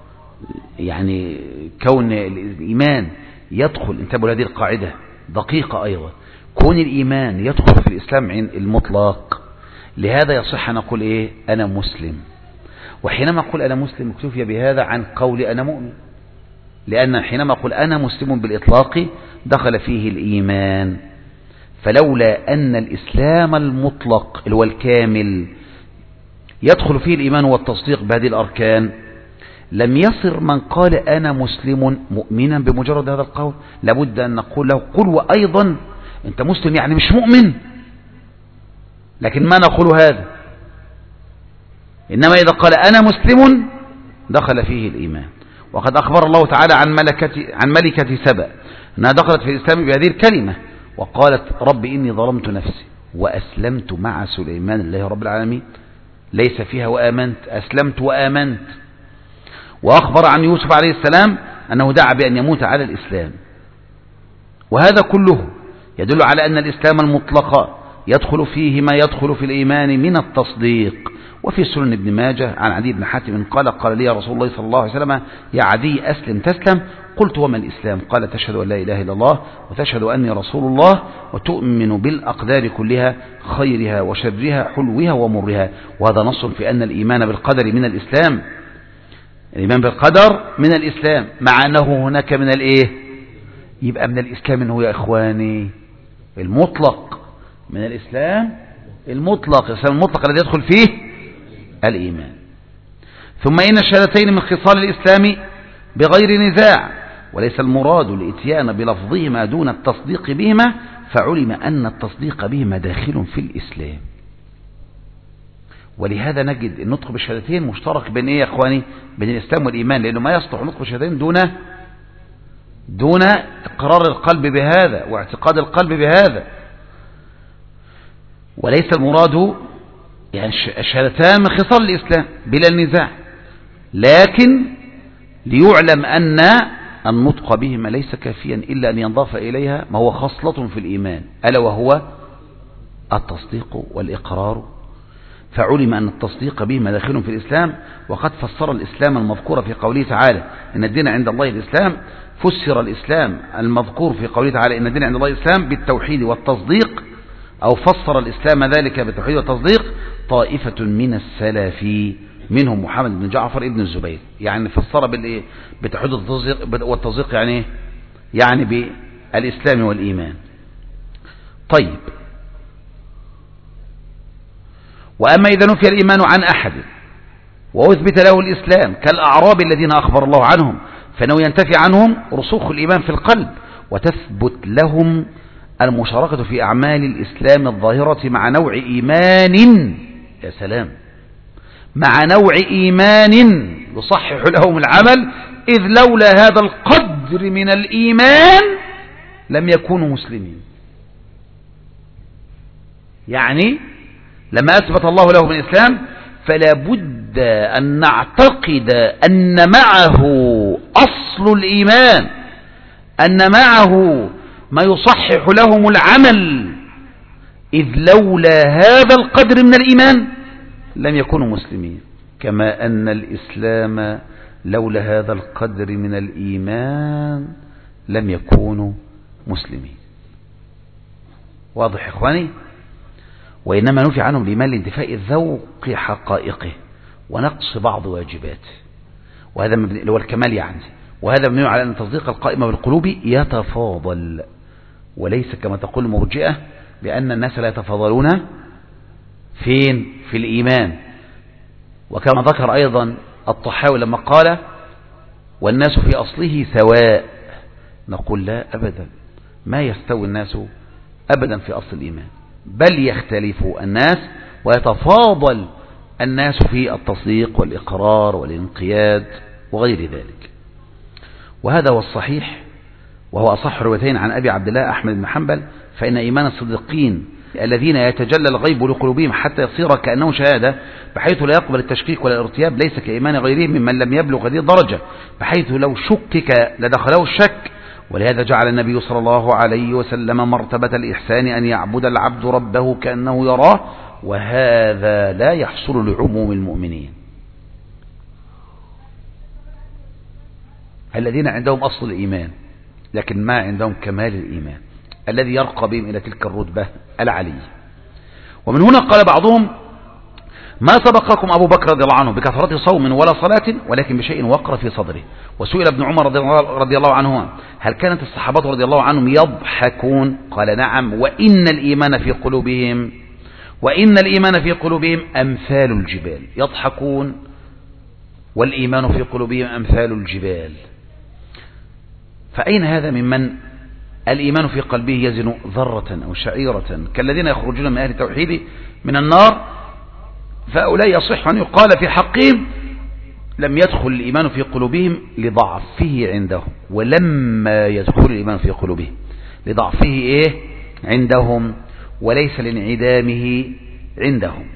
Speaker 1: يعني كون الإيمان يدخل، انتبهوا هذه القاعدة دقيقة أيضا، كون الإيمان يدخل في الإسلام المطلق، لهذا يصح أن نقول إيه أنا مسلم، وحينما أقول أنا مسلم اكتفي بهذا عن قول أنا مؤمن، لأن حينما أقول أنا مسلم بالإطلاق دخل فيه الإيمان. فلولا أن الإسلام المطلق اللي هو الكامل يدخل فيه الإيمان والتصديق بهذه الأركان لم يصر من قال أنا مسلم مؤمنا بمجرد هذا القول، لابد أن نقول له قل وأيضا أنت مسلم يعني مش مؤمن، لكن ما نقول هذا، إنما إذا قال أنا مسلم دخل فيه الإيمان. وقد أخبر الله تعالى عن ملكة عن ملكة سبأ أنها دخلت في الإسلام بهذه الكلمة، وقالت رب إني ظلمت نفسي وأسلمت مع سليمان لله رب العالمين، ليس فيها وآمنت، أسلمت وآمنت. وأخبر عن يوسف عليه السلام أنه دعا بأن يموت على الإسلام. وهذا كله يدل على أن الإسلام المطلق يدخل فيه ما يدخل في الإيمان من التصديق. وفي سنن ابن ماجه عن عدي بن حاتم قال قال لي رسول الله صلى الله عليه وسلم يا عدي أسلم تسلم، قلت وما الإسلام؟ قال تشهد أن لا إله إلا الله وتشهد أني رسول الله وتؤمن بالأقدار كلها خيرها وشرها حلوها ومرها. وهذا نص في أن الإيمان بالقدر من الإسلام، الإيمان بالقدر من الإسلام، مع أنه هناك من الإيه؟ يبقى من الإسلام أنه يا إخواني المطلق، من الإسلام المطلق، الإسلام المطلق الذي يدخل فيه الإيمان. ثم إن الشهادتين من خصال الإسلام بغير نزاع، وليس المراد الإتيان بلفظهما دون التصديق بهما، فعلم أن التصديق بهما داخل في الإسلام. ولهذا نجد النطق بالشهادتين مشترك بين إيه يا إخواني؟ بين الإسلام والإيمان، لأنه ما يصلح نطق بالشهادتين دون دون إقرار القلب بهذا واعتقاد القلب بهذا. وليس المراد يعني الشهادتان من خصال الإسلام بلا النزاع، لكن ليعلم أن النطق بهما ليس كافيا إلا أن ينضاف إليها ما هو خصلة في الإيمان، ألا وهو التصديق والإقرار. فعلم أن التصديق بهما داخل في الإسلام. وقد فسر الإسلام المذكور في قوله تعالى إن الدين عند الله الإسلام، فسر الإسلام المذكور في قوله تعالى إن الدين عند الله الإسلام بالتوحيد والتصديق، أو فسر الإسلام ذلك بالتوحيد والتصديق طائفة من السلف منهم محمد بن جعفر ابن الزبير، يعني فسر بالإيه؟ بالتوحيد والتصديق، يعني يعني بالإسلام والإيمان. طيب، وأما إذا نفي الإيمان عن أحد وأثبت له الإسلام كالأعراب الذين أخبر الله عنهم فإنه ينتفي عنهم رسوخ الإيمان في القلب وتثبت لهم المشاركة في أعمال الإسلام الظاهرة مع نوع إيمان، يا سلام، مع نوع إيمان يصحح لهم العمل، إذ لولا هذا القدر من الإيمان لم يكونوا مسلمين. يعني لما أثبت الله لهم الإسلام فلا بد أن نعتقد أن معه أصل الإيمان، أن معه ما يصحح لهم العمل، إذ لولا هذا القدر من الإيمان لم يكونوا مسلمين، كما أن الإسلام لولا هذا القدر من الإيمان لم يكونوا مسلمين. واضح يا إخواني؟ وإنما نفي عنهم الإيمان لانتفاء ذوق حقائقه ونقص بعض واجباته، وهذا اللي هو الكمال يعني، وهذا مبني على أن التصديق القائم بالقلوب يتفاضل، وليس كما تقول المرجئة بأن الناس لا يتفاضلون فين في الإيمان. وكما ذكر أيضا الطحاوي لما قال والناس في أصله سواء، نقول لا أبدا، ما يستوي الناس أبدا في أصل الإيمان، بل يختلف الناس ويتفاضل الناس في التصديق والإقرار والانقياد وغير ذلك. وهذا هو الصحيح، وهو أصح روايتين عن أبي عبد الله أحمد بن حنبل، فإن إيمان الصديقين الذين يتجلى الغيب لقلوبهم حتى يصير كأنه شهادة بحيث لا يقبل التشكيك ولا الارتياب ليس كإيمان غيرهم ممن لم يبلغ هذه الدرجة بحيث لو شكك لدخله الشك. ولهذا جعل النبي صلى الله عليه وسلم مرتبة الإحسان أن يعبد العبد ربه كأنه يراه، وهذا لا يحصل لعموم المؤمنين الذين عندهم أصل الإيمان لكن ما عندهم كمال الإيمان الذي يرقى بهم إلى تلك الرتبة العلية. ومن هنا قال بعضهم ما سبقكم أبو بكر رضي الله عنه بكثرة صوم ولا صلاة ولكن بشيء وقر في صدره. وسئل ابن عمر رضي الله عنهما هل كانت الصحابة رضي الله عنهم يضحكون؟ قال نعم، وإن الإيمان في قلوبهم وإن الإيمان في قلوبهم أمثال الجبال. يضحكون والإيمان في قلوبهم أمثال الجبال. فأين هذا ممن الإيمان في قلبه يزن ذرة أو شعيرة كالذين يخرجون من أهل التوحيد من النار؟ فأولئك يصح أن يقال في حقهم لم يدخل الإيمان في قلوبهم لضعفه عندهم، ولما يدخل الإيمان في قلوبهم لضعفه إيه عندهم وليس لانعدامه عندهم.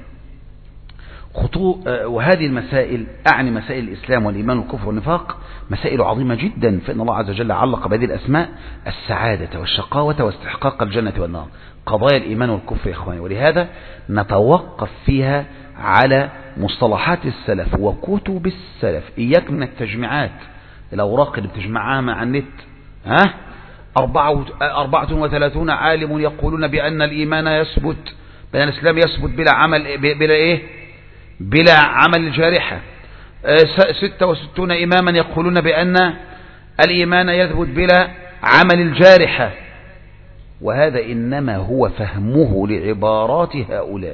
Speaker 1: خطو وهذه المسائل أعني مسائل الإسلام والإيمان والكفر والنفاق مسائل عظيمة جدا، فإن الله عز وجل علق بهذه الأسماء السعادة والشقاوة واستحقاق الجنة والنار، قضايا الإيمان والكفر يا إخواني. ولهذا نتوقف فيها على مصطلحات السلف وكتب السلف. إياك من التجميعات، الأوراق اللي بتجمعها مع النت، ها أربعة, أربعة وثلاثون عالم يقولون بأن الإيمان يثبت، بأن الإسلام يثبت بلا عمل، بلا إيه بلا عمل الجارحة. ستة وستون إماما يقولون بأن الإيمان يثبت بلا عمل الجارحة. وهذا إنما هو فهمه لعبارات هؤلاء،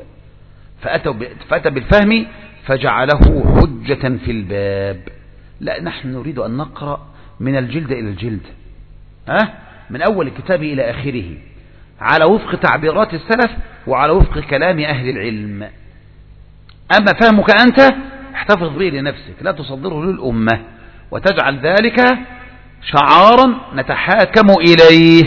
Speaker 1: فأتى بالفهم فجعله حجة في الباب. لا، نحن نريد أن نقرأ من الجلد إلى الجلد، ها من أول الكتاب إلى آخره على وفق تعبيرات السلف وعلى وفق كلام أهل العلم. أما فهمك أنت احتفظ به لنفسك، لا تصدره للأمة وتجعل ذلك شعارا نتحاكم إليه،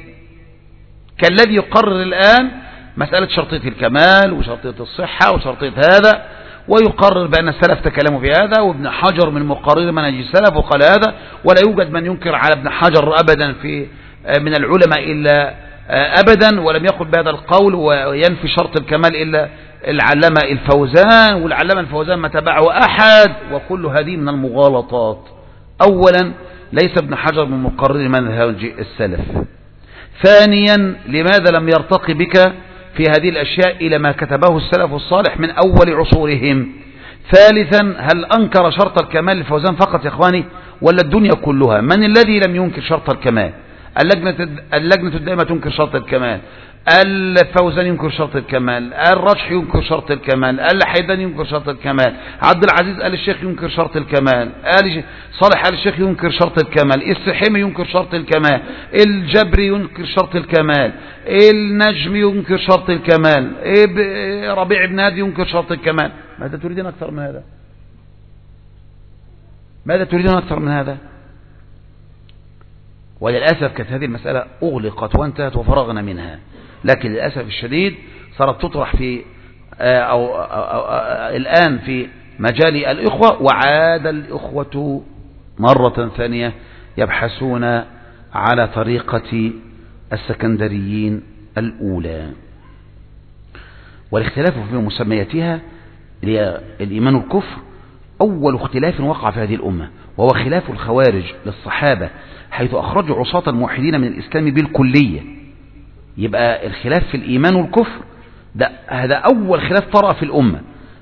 Speaker 1: كالذي يقرر الآن مسألة شرطية الكمال وشرطية الصحة وشرطية هذا، ويقرر بأن السلف تكلموا في هذا، وابن حجر من مقرر منهج السلف وقال هذا، ولا يوجد من ينكر على ابن حجر أبدا في من العلماء إلا أبدا، ولم يقل بهذا القول وينفي شرط الكمال إلا العلامة الفوزان، والعلامة الفوزان ما تبعه أحد. وكل هذه من المغالطات. أولا ليس ابن حجر من مقرر منهج السلف. ثانيا لماذا لم يرتقي بك في هذه الأشياء إلى ما كتبه السلف الصالح من أول عصورهم؟ ثالثا هل أنكر شرط الكمال الفوزان فقط يا إخواني ولا الدنيا كلها؟ من الذي لم ينكر شرط الكمال؟ اللجنة اللجنة الدائمة تنكر شرط الكمال، الفوزان ينكر شرط الكمال، الرجح ينكر شرط الكمال، الحيدان ينكر شرط الكمال، عبد العزيز آل الشيخ ينكر شرط الكمال، آل صالح آل الشيخ ينكر شرط الكمال، السحيمي ينكر شرط الكمال، الجبري ينكر شرط الكمال، النجمي ينكر شرط الكمال، ربيع بن هادي ينكر شرط الكمال. ماذا تريدون أكثر من هذا؟ ماذا تريدون أكثر من هذا؟ وللأسف كانت هذه المسألة أغلقت وانتهت وفرغنا منها، لكن للأسف الشديد صارت تطرح في أو, أو, أو, أو الآن في مجال الإخوة، وعاد الإخوة مرة ثانية يبحثون على طريقة السكندريين الأولى. والاختلاف في مسمياتها الإيمان والكفر أول اختلاف وقع في هذه الأمة، وهو خلاف الخوارج للصحابة حيث أخرجوا عصاة الموحدين من الإسلام بالكلية. يبقى الخلاف في الإيمان والكفر ده هذا أول خلاف طرأ في الأمة،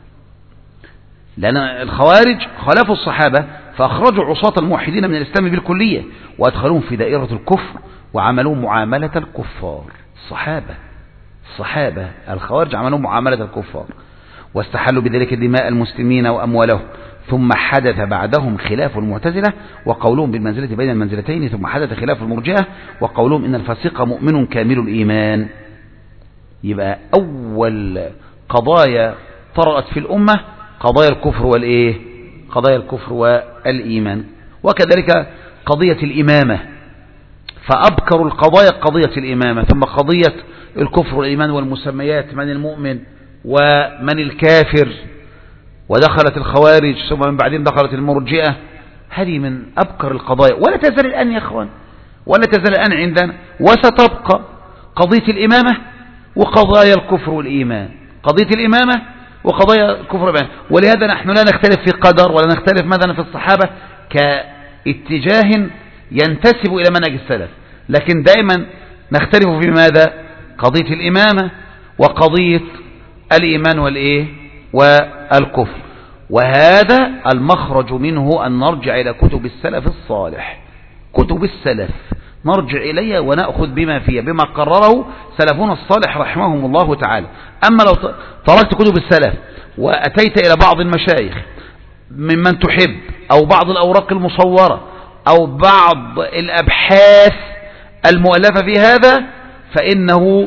Speaker 1: لأن الخوارج خالفوا الصحابة فأخرجوا عصاة الموحدين من الإسلام بالكلية وأدخلوهم في دائرة الكفر وعملوا معاملة الكفار. الصحابة الصحابة الخوارج عملوا معاملة الكفار واستحلوا بذلك دماء المسلمين وأموالهم. ثم حدث بعدهم خلاف المعتزلة وقولهم بالمنزلة بين المنزلتين، ثم حدث خلاف المرجئة وقولهم إن الفاسق مؤمن كامل الإيمان. يبقى أول قضايا طرأت في الأمة قضايا الكفر والإيه؟ قضايا الكفر والإيمان. وكذلك قضية الإمامة، فأبكر القضايا قضية الإمامة، ثم قضية الكفر والإيمان والمسميات، من المؤمن ومن الكافر، ودخلت الخوارج ثم من بعدين دخلت المرجئة. هذه من أبكر القضايا ولا تزال الآن يا أخوان، ولا تزال الآن عندنا، وستبقى قضية الإمامة وقضايا الكفر والإيمان، قضية الإمامة وقضايا الكفر والإيمان. ولهذا نحن لا نختلف في قدر ولا نختلف مثلا في الصحابة كاتجاه ينتسب إلى منهج السلف، لكن دائما نختلف في ماذا؟ قضية الإمامة وقضية الإيمان والإيه والكفر. وهذا المخرج منه أن نرجع إلى كتب السلف الصالح، كتب السلف نرجع إليها ونأخذ بما فيها، بما قرره سلفنا الصالح رحمهم الله تعالى. أما لو تركت كتب السلف وأتيت إلى بعض المشايخ ممن تحب أو بعض الأوراق المصورة أو بعض الأبحاث المؤلفة في هذا، فإنه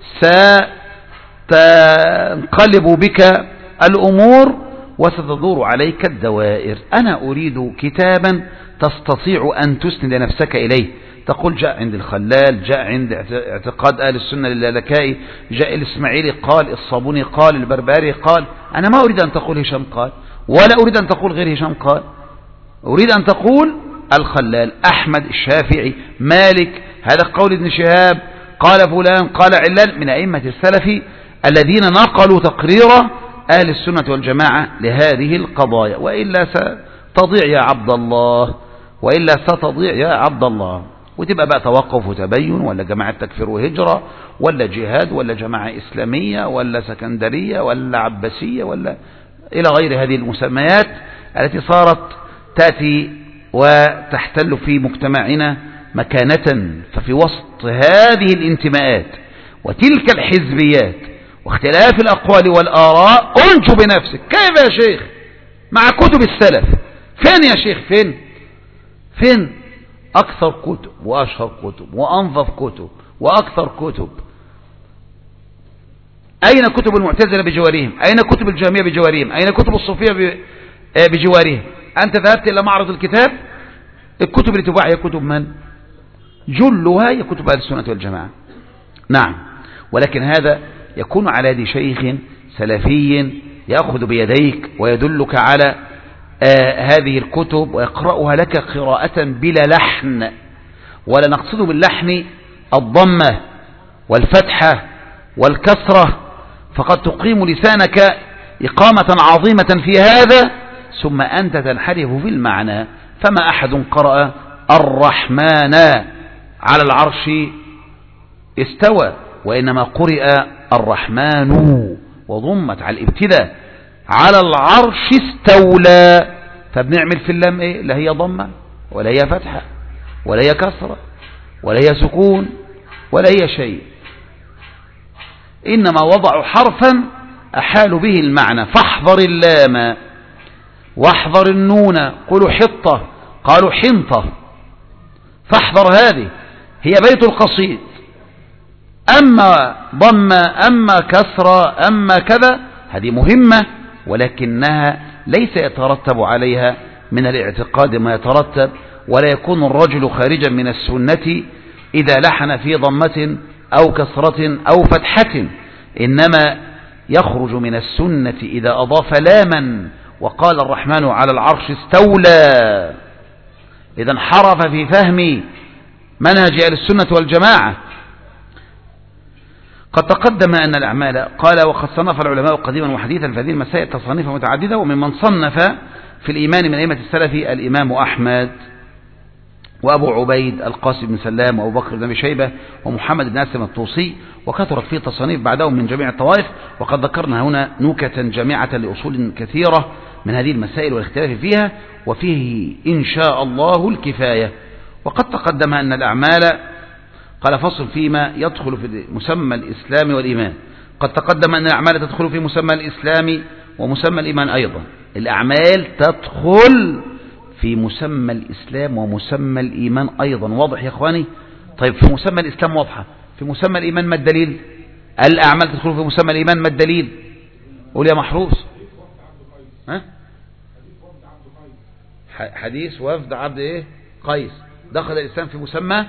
Speaker 1: ستنقلب بك الأمور وستدور عليك الدوائر. أنا أريد كتابا تستطيع أن تسند نفسك إليه، تقول جاء عند الخلال، جاء عند اعتقاد أهل السنة للالكائي، جاء الإسماعيلي قال، الصابوني قال، البربري قال. أنا ما أريد أن تقول هشام قال، ولا أريد أن تقول غير هشام قال، أريد أن تقول الخلال، أحمد، الشافعي، مالك، هذا قول ابن شهاب، قال فلان، قال علان، من أئمة السلف الذين نقلوا تقرير أهل السنة والجماعة لهذه القضايا. وإلا ستضيع يا عبد الله، وإلا ستضيع يا عبد الله، وتبقى بقى توقف وتبين، ولا جماعة تكفير وهجرة، ولا جهاد، ولا جماعة إسلامية، ولا سكندرية، ولا عباسية، ولا إلى غير هذه المسميات التي صارت تأتي وتحتل في مجتمعنا مكانة. ففي وسط هذه الانتماءات وتلك الحزبيات واختلاف الأقوال والآراء أنجو بنفسك. كيف يا شيخ؟ مع كتب السلف. فين يا شيخ؟ فين فين أكثر كتب وأشهر كتب وأنظف كتب وأكثر كتب؟ أين كتب المعتزلة بجوارهم؟ أين كتب الجهمية بجوارهم؟ أين كتب الصوفية بجوارهم؟ أنت ذهبت إلى معرض الكتاب، الكتب اللي تباع هي كتب من؟ جلها هي كتب أهل السنة والجماعة. نعم، ولكن هذا يكون على يد شيخ سلفي يأخذ بيديك ويدلك على آه هذه الكتب ويقرأها لك قراءة بلا لحن، ولا نقصد باللحن الضمة والفتحة والكسرة، فقد تقيم لسانك إقامة عظيمة في هذا ثم أنت تنحرف في المعنى. فما أحد قرأ الرحمن على العرش استوى، وإنما قرئ الرحمن وضمت على الابتداء على العرش استولى. فبنعمل في اللام إيه؟ لا هي ضمة ولا هي فتحة ولا هي كسرة ولا هي سكون ولا هي شيء، إنما وضعوا حرفا أحالوا به المعنى. فاحذر اللام واحذر النون، قولوا حطة قالوا حنطة، فاحذر هذه هي بيت القصيد. أما ضم أما كسرة أما كذا هذه مهمة، ولكنها ليس يترتب عليها من الاعتقاد ما يترتب، ولا يكون الرجل خارجا من السنة إذا لحن في ضمة أو كسرة أو فتحة، إنما يخرج من السنة إذا أضاف لاما وقال الرحمن على العرش استولى، إذا انحرف في فهم منهج أهل السنة والجماعة. قد تقدم أن الأعمال قال وقد صنف العلماء قديما وحديثا في هذه المسائل تصانيف متعددة، وممن صنف في الإيمان من أئمة السلف الإمام أحمد وأبو عبيد القاسم بن سلام وأبو بكر بن أبي شيبة ومحمد بن أسلم الطوسي، وكثرت فيه تصانيف بعدهم من جميع الطوائف. وقد ذكرنا هنا نكتا جامعة لأصول كثيرة من هذه المسائل والاختلاف فيها، وفيه إن شاء الله الكفاية. وقد تقدم أن الأعمال قال فصل فيما يدخل في مسمى الإسلام والإيمان. قد تقدم أن الأعمال تدخل في مسمى الإسلام ومسمى الإيمان أيضا. الأعمال تدخل في مسمى الإسلام ومسمى الإيمان أيضا. واضح يا أخواني؟ طيب في مسمى الإسلام واضحة، في مسمى الإيمان ما الدليل؟ الأعمال تدخل في مسمى الإيمان ما الدليل؟ قول يا محروس. ها؟ حديث وفد عبد إيه؟ قيس دخل الإسلام في مسمى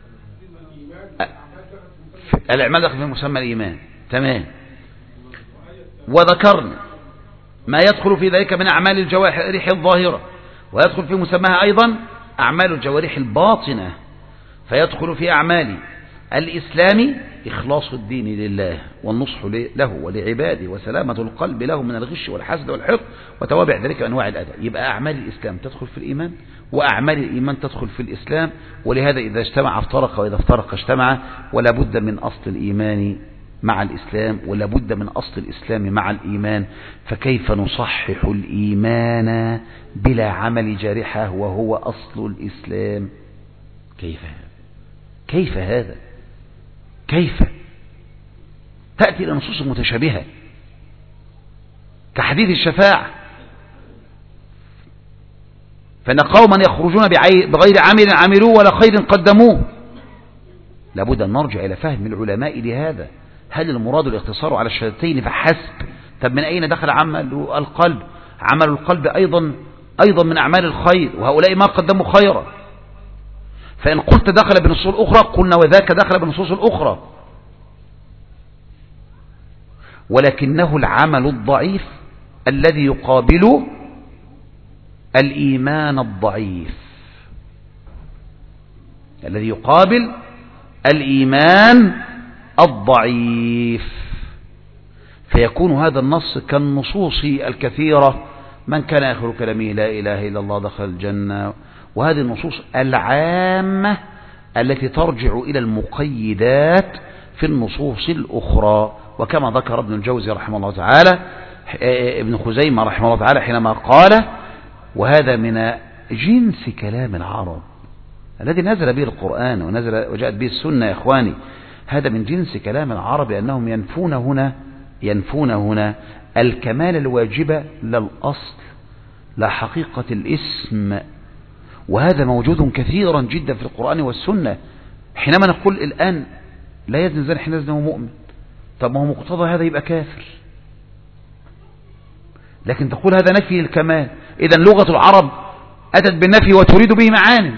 Speaker 1: الأعمال، دخل في مسمى الإيمان. تمام. وذكرنا ما يدخل في ذلك من أعمال الجوارح الظاهرة، ويدخل في مسماها أيضا أعمال الجوارح الباطنة. فيدخل في أعمال الإسلام إخلاص الدين لله والنصح له ولعباده وسلامة القلب له من الغش والحسد والحقد وتوابع ذلك من أنواع الأذى. يبقى أعمال الإسلام تدخل في الإيمان، وأعمال الإيمان تدخل في الإسلام. ولهذا إذا اجتمع افترق، وإذا افترق اجتمع. ولا بد من أصل الإيمان مع الإسلام، ولا بد من أصل الإسلام مع الإيمان. فكيف نصحح الإيمان بلا عمل جارحة وهو أصل الإسلام؟ كيف كيف هذا؟ كيف تأتي لنصوص متشابهة كحديث الشفاعة، فإن قوما يخرجون بغير عمل عملوه ولا خير قدموه. لابد أن نرجع إلى فهم العلماء لهذا. هل المراد الاقتصار على الشهادتين فحسب؟ طب من أين دخل عمل القلب؟ عمل القلب أيضا أيضا من أعمال الخير، وهؤلاء ما قدموا خيرا. فإن قلت دخل بنصوص الأخرى قلنا وذاك دخل بنصوص الأخرى، ولكنه العمل الضعيف الذي يقابل الإيمان الضعيف، الذي يقابل الإيمان الضعيف. فيكون هذا النص كالنصوص الكثيرة: من كان آخر كلامه لا إله إلا الله دخل الجنة. وهذه النصوص العامة التي ترجع إلى المقيدات في النصوص الأخرى. وكما ذكر ابن الجوزي رحمه الله تعالى، ابن خزيمة رحمه الله تعالى حينما قال: وهذا من جنس كلام العرب الذي نزل به القرآن ونزل وجاءت به السنة يا إخواني. هذا من جنس كلام العرب، لأنهم ينفون هنا ينفون هنا الكمال الواجب لا الأصل، لا حقيقة الاسم. وهذا موجود كثيرا جدا في القرآن والسنة. حينما نقول الآن لا يزني زاني حين يزني وهو مؤمن، طب ما هو مقتضى هذا يبقى كافر. لكن تقول هذا نفي الكمال، إذا لغة العرب أتت بالنفي وتريد به معاني.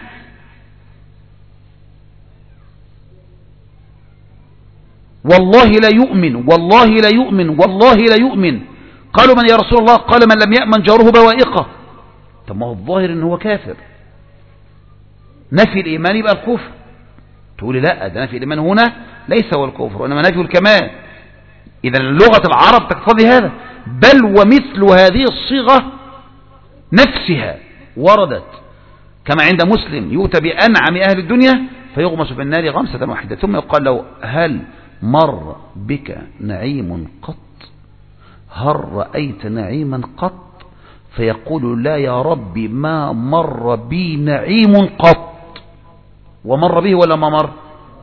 Speaker 1: والله لا يؤمن، والله لا يؤمن، والله لا يؤمن. قالوا: من يا رسول الله؟ قال: من لم يأمن جاره بوائقه. طب ما هو الظاهر إنه هو كافر. نفي الإيمان يبقى الكفر. تقول لا، ده نفي الإيمان هنا ليس هو الكفر وإنما نفي الكمال. إذا لغة العرب تقتضي هذا. بل ومثل هذه الصيغة نفسها وردت كما عند مسلم: يؤتى بأنعم أهل الدنيا فيغمس في النار غمسة واحدة، ثم يقال له: هل مر بك نعيم قط؟ هل رأيت نعيما قط؟ فيقول: لا يا ربي، ما مر بي نعيم قط. ومر به ولا ما مر؟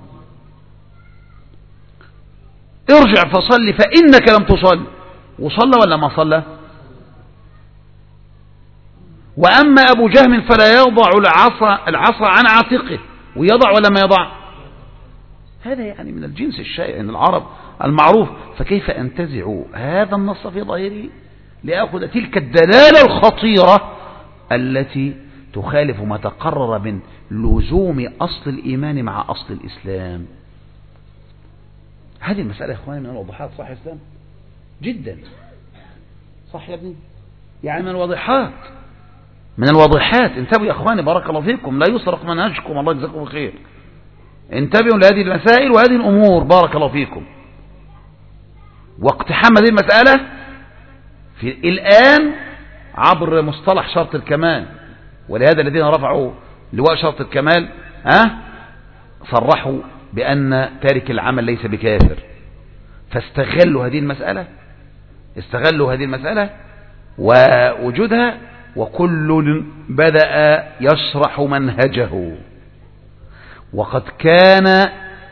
Speaker 1: ارجع فصل فإنك لم تصل، وصلى ولا ما صلى؟ وأما أبو جهم فلا يضع العصا العصا عن عاتقه، ويضع ولا ما يضع؟ هذا يعني من الجنس الشائع عند العرب المعروف، فكيف أنتزع هذا النص في ظاهره لأخذ تلك الدلالة الخطيرة التي تخالف ما تقرر من لزوم أصل الإيمان مع أصل الإسلام؟ هذه المسألة يا إخواني من الوضحات، صح يا إسلام؟ جدا صح يا ابني، يعني من الواضحات من الواضحات. انتبهوا يا إخواني بارك الله فيكم، لا يسرق منهجكم، الله يجزاكم بخير. انتبهوا لهذه المسائل وهذه الأمور بارك الله فيكم. واقتحام هذه المسألة في الآن عبر مصطلح شرط الكمال، ولهذا الذين رفعوا لواء شرط الكمال أه؟ صرحوا بأن تارك العمل ليس بكافر، فاستغلوا هذه المسألة استغلوا هذه المسألة ووجودها، وكل بدأ يشرح منهجه. وقد كان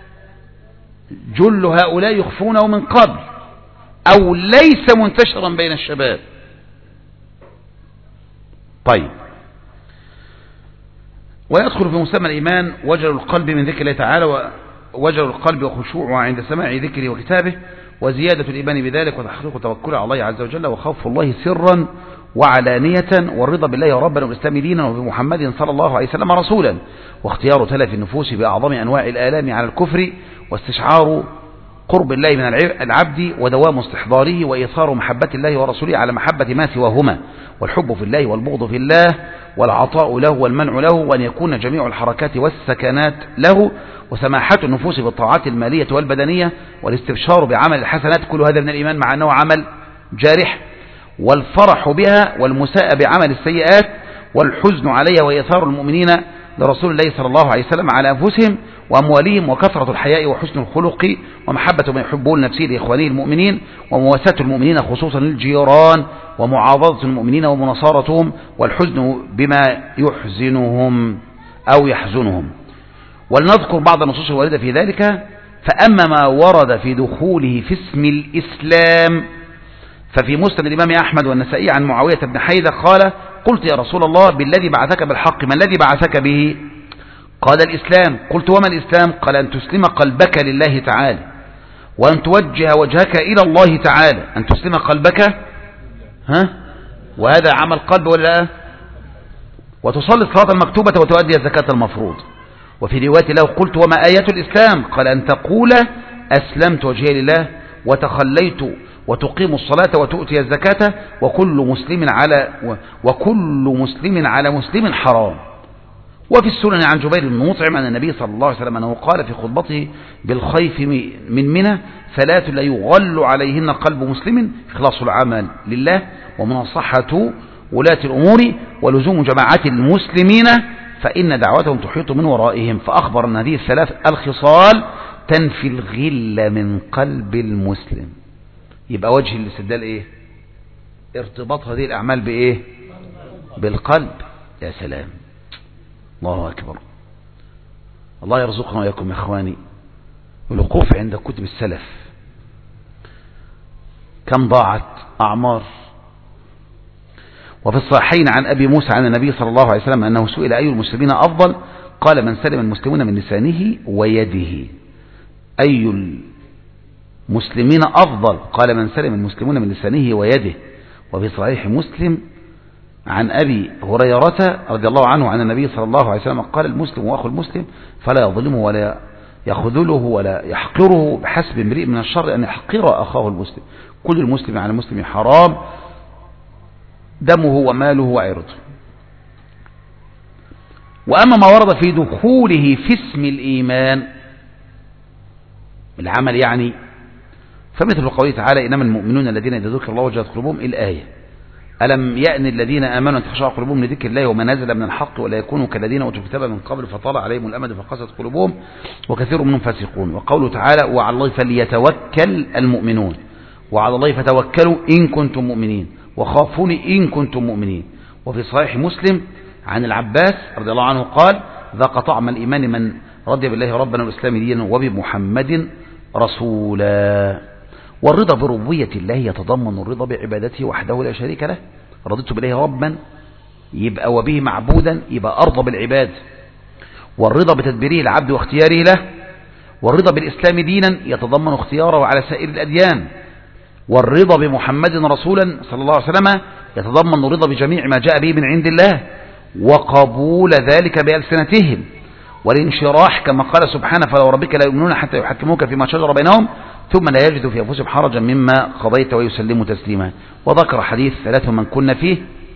Speaker 1: جل هؤلاء يخفونه من قبل أو ليس منتشرا بين الشباب. طيب، ويدخل في مسمى الإيمان وجل القلب من ذكر الله تعالى، ووجل القلب وخشوعه عند سماع ذكره وكتابه، وزيادة الإيمان بذلك، وتحقيق توكل على الله عز وجل، وخوف الله سرا وعلانية، والرضا بالله ربا والإسلام دينا، وبمحمد صلى الله عليه وسلم رسولا، واختيار تلف النفوس بأعظم أنواع الآلام على الكفر، واستشعار قرب الله من العبد ودوام استحضاره، وإيثار محبة الله ورسوله على محبة ما سواهما، والحب في الله والبغض في الله، والعطاء له والمنع له، وأن يكون جميع الحركات والسكنات له، وسماحة النفوس بالطاعات المالية والبدنية، والاستبشار بعمل الحسنات، كل هذا من الإيمان مع أنه عمل جارح، والفرح بها، والمساء بعمل السيئات، والحزن عليها، وإيثار المؤمنين لرسول الله صلى الله عليه وسلم على أنفسهم وأموالهم، وكثرة الحياء وحسن الخلق، ومحبة من يحبون نفسه لإخوانه المؤمنين، ومواساة المؤمنين خصوصا للجيران، ومعاضدة المؤمنين ومناصرتهم، والحزن بما يحزنهم أو يحزنهم. ولنذكر بعض النصوص الواردة في ذلك. فأما ما ورد في دخوله في اسم الإسلام ففي مسند الإمام أحمد والنسائي عن معاوية بن حيدة قال: قلت يا رسول الله بالذي بعثك بالحق، ما الذي بعثك به؟ قال: الإسلام. قلت: وما الإسلام؟ قال: أن تسلم قلبك لله تعالى، وأن توجه وجهك إلى الله تعالى. أن تسلم قلبك، ها، وهذا عمل قلب ولا؟ وتصلي الصلاة المكتوبة وتؤدي الزكاة المفروض. وفي رواية له: قلت: وما آية الإسلام؟ قال: أن تقول أسلمت وجهي لله وتخليت، وتقيم الصلاة وتؤتي الزكاة، وكل مسلم على وكل مسلم على مسلم حرام. وفي السنن عن جبير بن مطعم أن النبي صلى الله عليه وسلم أنه قال في خطبته بالخيف من منى: ثلاث لا يغل عليهن قلب مسلم: إخلاص العمل لله، ومناصحة ولاة الأمور، ولزوم جماعة المسلمين، فإن دعوتهم تحيط من ورائهم. فأخبر أن هذه الثلاث الخصال تنفي الغل من قلب المسلم. يبقى وجه الاستدلال ايه؟ ارتباط هذه الأعمال بايه؟ بالقلب. يا سلام، الله أكبر. الله يرزقنا وإياكم يا إخواني الوقوف عند كتب السلف. كم ضاعت أعمار. وفي الصحيحين عن أبي موسى عن النبي صلى الله عليه وسلم أنه سئل: أي المسلمين أفضل؟ قال: من سلم المسلمون من لسانه ويده. أي المسلمين أفضل؟ قال: من سلم المسلمون من لسانه ويده. وفي صحيح مسلم عن أبي هريرة رضي الله عنه عن النبي صلى الله عليه وسلم قال: المسلم وأخو المسلم فلا يظلمه ولا يخذله ولا يحقره، بحسب امرئ من الشر أن يحقر أخاه المسلم. كل المسلم على المسلم حرام، دمه وماله وعرضه. وأما ما ورد في دخوله في اسم الإيمان العمل يعني، فمثل قوله تعالى: إنما المؤمنون الذين إذا ذكر الله وجلت قلوبهم، الآية. ألم يأن الذين آمنوا أن تخشع قلوبهم لذكر الله وما نزل من الحق، ولا يكونوا كالذين أوتوا الكتاب من قبل فطال عليهم الأمد فقست قلوبهم وكثير منهم فاسقون. وقوله تعالى: وعلى الله فليتوكل المؤمنون، وعلى الله فتوكلوا إن كنتم مؤمنين، وخافوني إن كنتم مؤمنين. وفي صحيح مسلم عن العباس رضي الله عنه قال: ذاق طعم الإيمان من رضي بالله ربنا والإسلام دينا وبمحمد رسولا. والرضا بربوبية الله يتضمن الرضا بعبادته وحده لا شريك له. رضيت بالله ربا يبقى وبه معبودا يبقى أرضى بالعباد. والرضا بتدبيره العبد واختياره له. والرضا بالإسلام دينا يتضمن اختياره على سائر الأديان. والرضا بمحمد رسولا صلى الله عليه وسلم يتضمن الرضا بجميع ما جاء به من عند الله وقبول ذلك بألسنتهم والانشراح كما قال سبحانه فلو ربك لا يؤمنون حتى يحكموك فيما شجر بينهم ثم لا يجدوا في أنفسهم حرجا مما قضيت ويسلموا تسليما. وذكر حديث ثلاث من كن فيه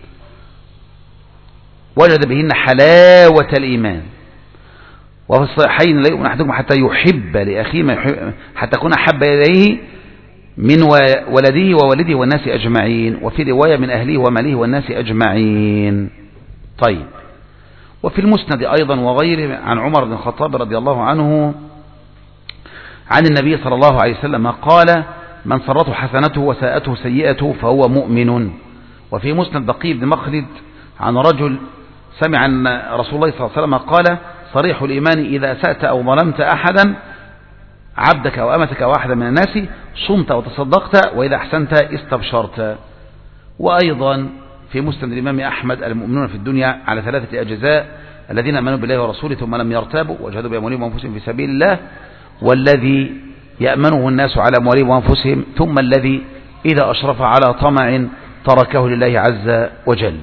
Speaker 1: وجد بهن حلاوة الإيمان. وفي الصحيحين لا يؤمن أحدكم حتى يحب لأخيه ما يحب حتى يكون أحب إليه من ولده وولده والناس أجمعين. وفي رواية من أهله وماله والناس أجمعين. طيب. وفي المسند أيضا وغيره عن عمر بن الخطاب رضي الله عنه عن النبي صلى الله عليه وسلم قال من سرته حسنته وساءته سيئته فهو مؤمن. وفي مسند بقي بن مخلد عن رجل سمع أن رسول الله صلى الله عليه وسلم قال صريح الإيمان إذا أسأت أو ظلمت أحدا عبدك أو أمتك أو أحدا من الناس صمت وتصدقت وإذا أحسنت استبشرت. وأيضا في مسند الإمام أحمد المؤمنون في الدنيا على ثلاثة أجزاء الذين آمنوا بالله ورسوله ثم لم يرتابوا وجهدوا بأموالهم وأنفسهم في سبيل الله والذي يأمنه الناس على أموالهم وأنفسهم ثم الذي إذا أشرف على طمع تركه لله عز وجل.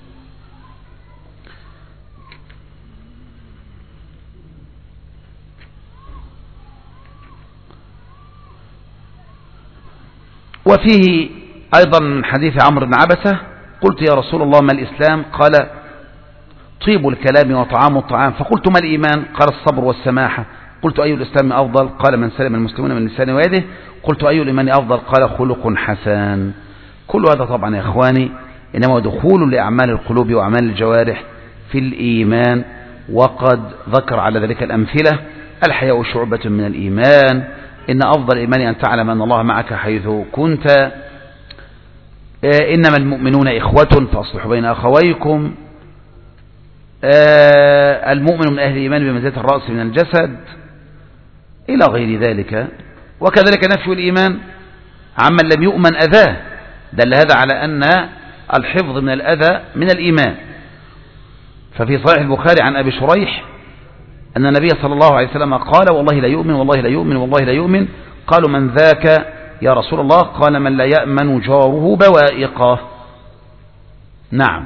Speaker 1: وفيه أيضا حديث عمرو بن عبسة قلت يا رسول الله ما الإسلام؟ قال طيب الكلام وطعام الطعام. فقلت ما الإيمان؟ قال الصبر والسماحة. قلت أي الإسلام أفضل؟ قال من سلم المسلمون من لسانه ويده. قلت أي الإيمان أفضل؟ قال خلق حسن. كل هذا طبعا يا إخواني إنما دخول لأعمال القلوب وأعمال الجوارح في الإيمان. وقد ذكر على ذلك الأمثلة: الحياء شعبة من الإيمان، إن أفضل الإيمان أن تعلم أن الله معك حيث كنت، إنما المؤمنون إخوة فأصلحوا بين أخويكم، المؤمن من أهل الإيمان بمنزلة الرأس من الجسد، إلى غير ذلك. وكذلك نفي الإيمان عمن لم يؤمن أذاه، دل هذا على أن الحفظ من الأذى من الإيمان. ففي صحيح البخاري عن أبي شريح أن النبي صلى الله عليه وسلم قال والله لا يؤمن والله لا يؤمن والله لا يؤمن. قالوا من ذاك يا رسول الله؟ قال من لا يأمن جاره بوائقه. نعم.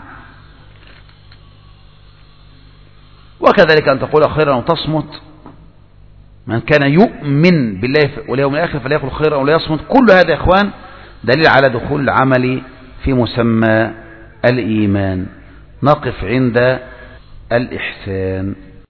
Speaker 1: وكذلك أن تقول خيرا وتصمت. من كان يؤمن بالله واليوم الآخر فليقل خيرا ولا يصمت. كل هذا يا إخوان دليل على دخول العمل في مسمى الإيمان. نقف عند الإحسان.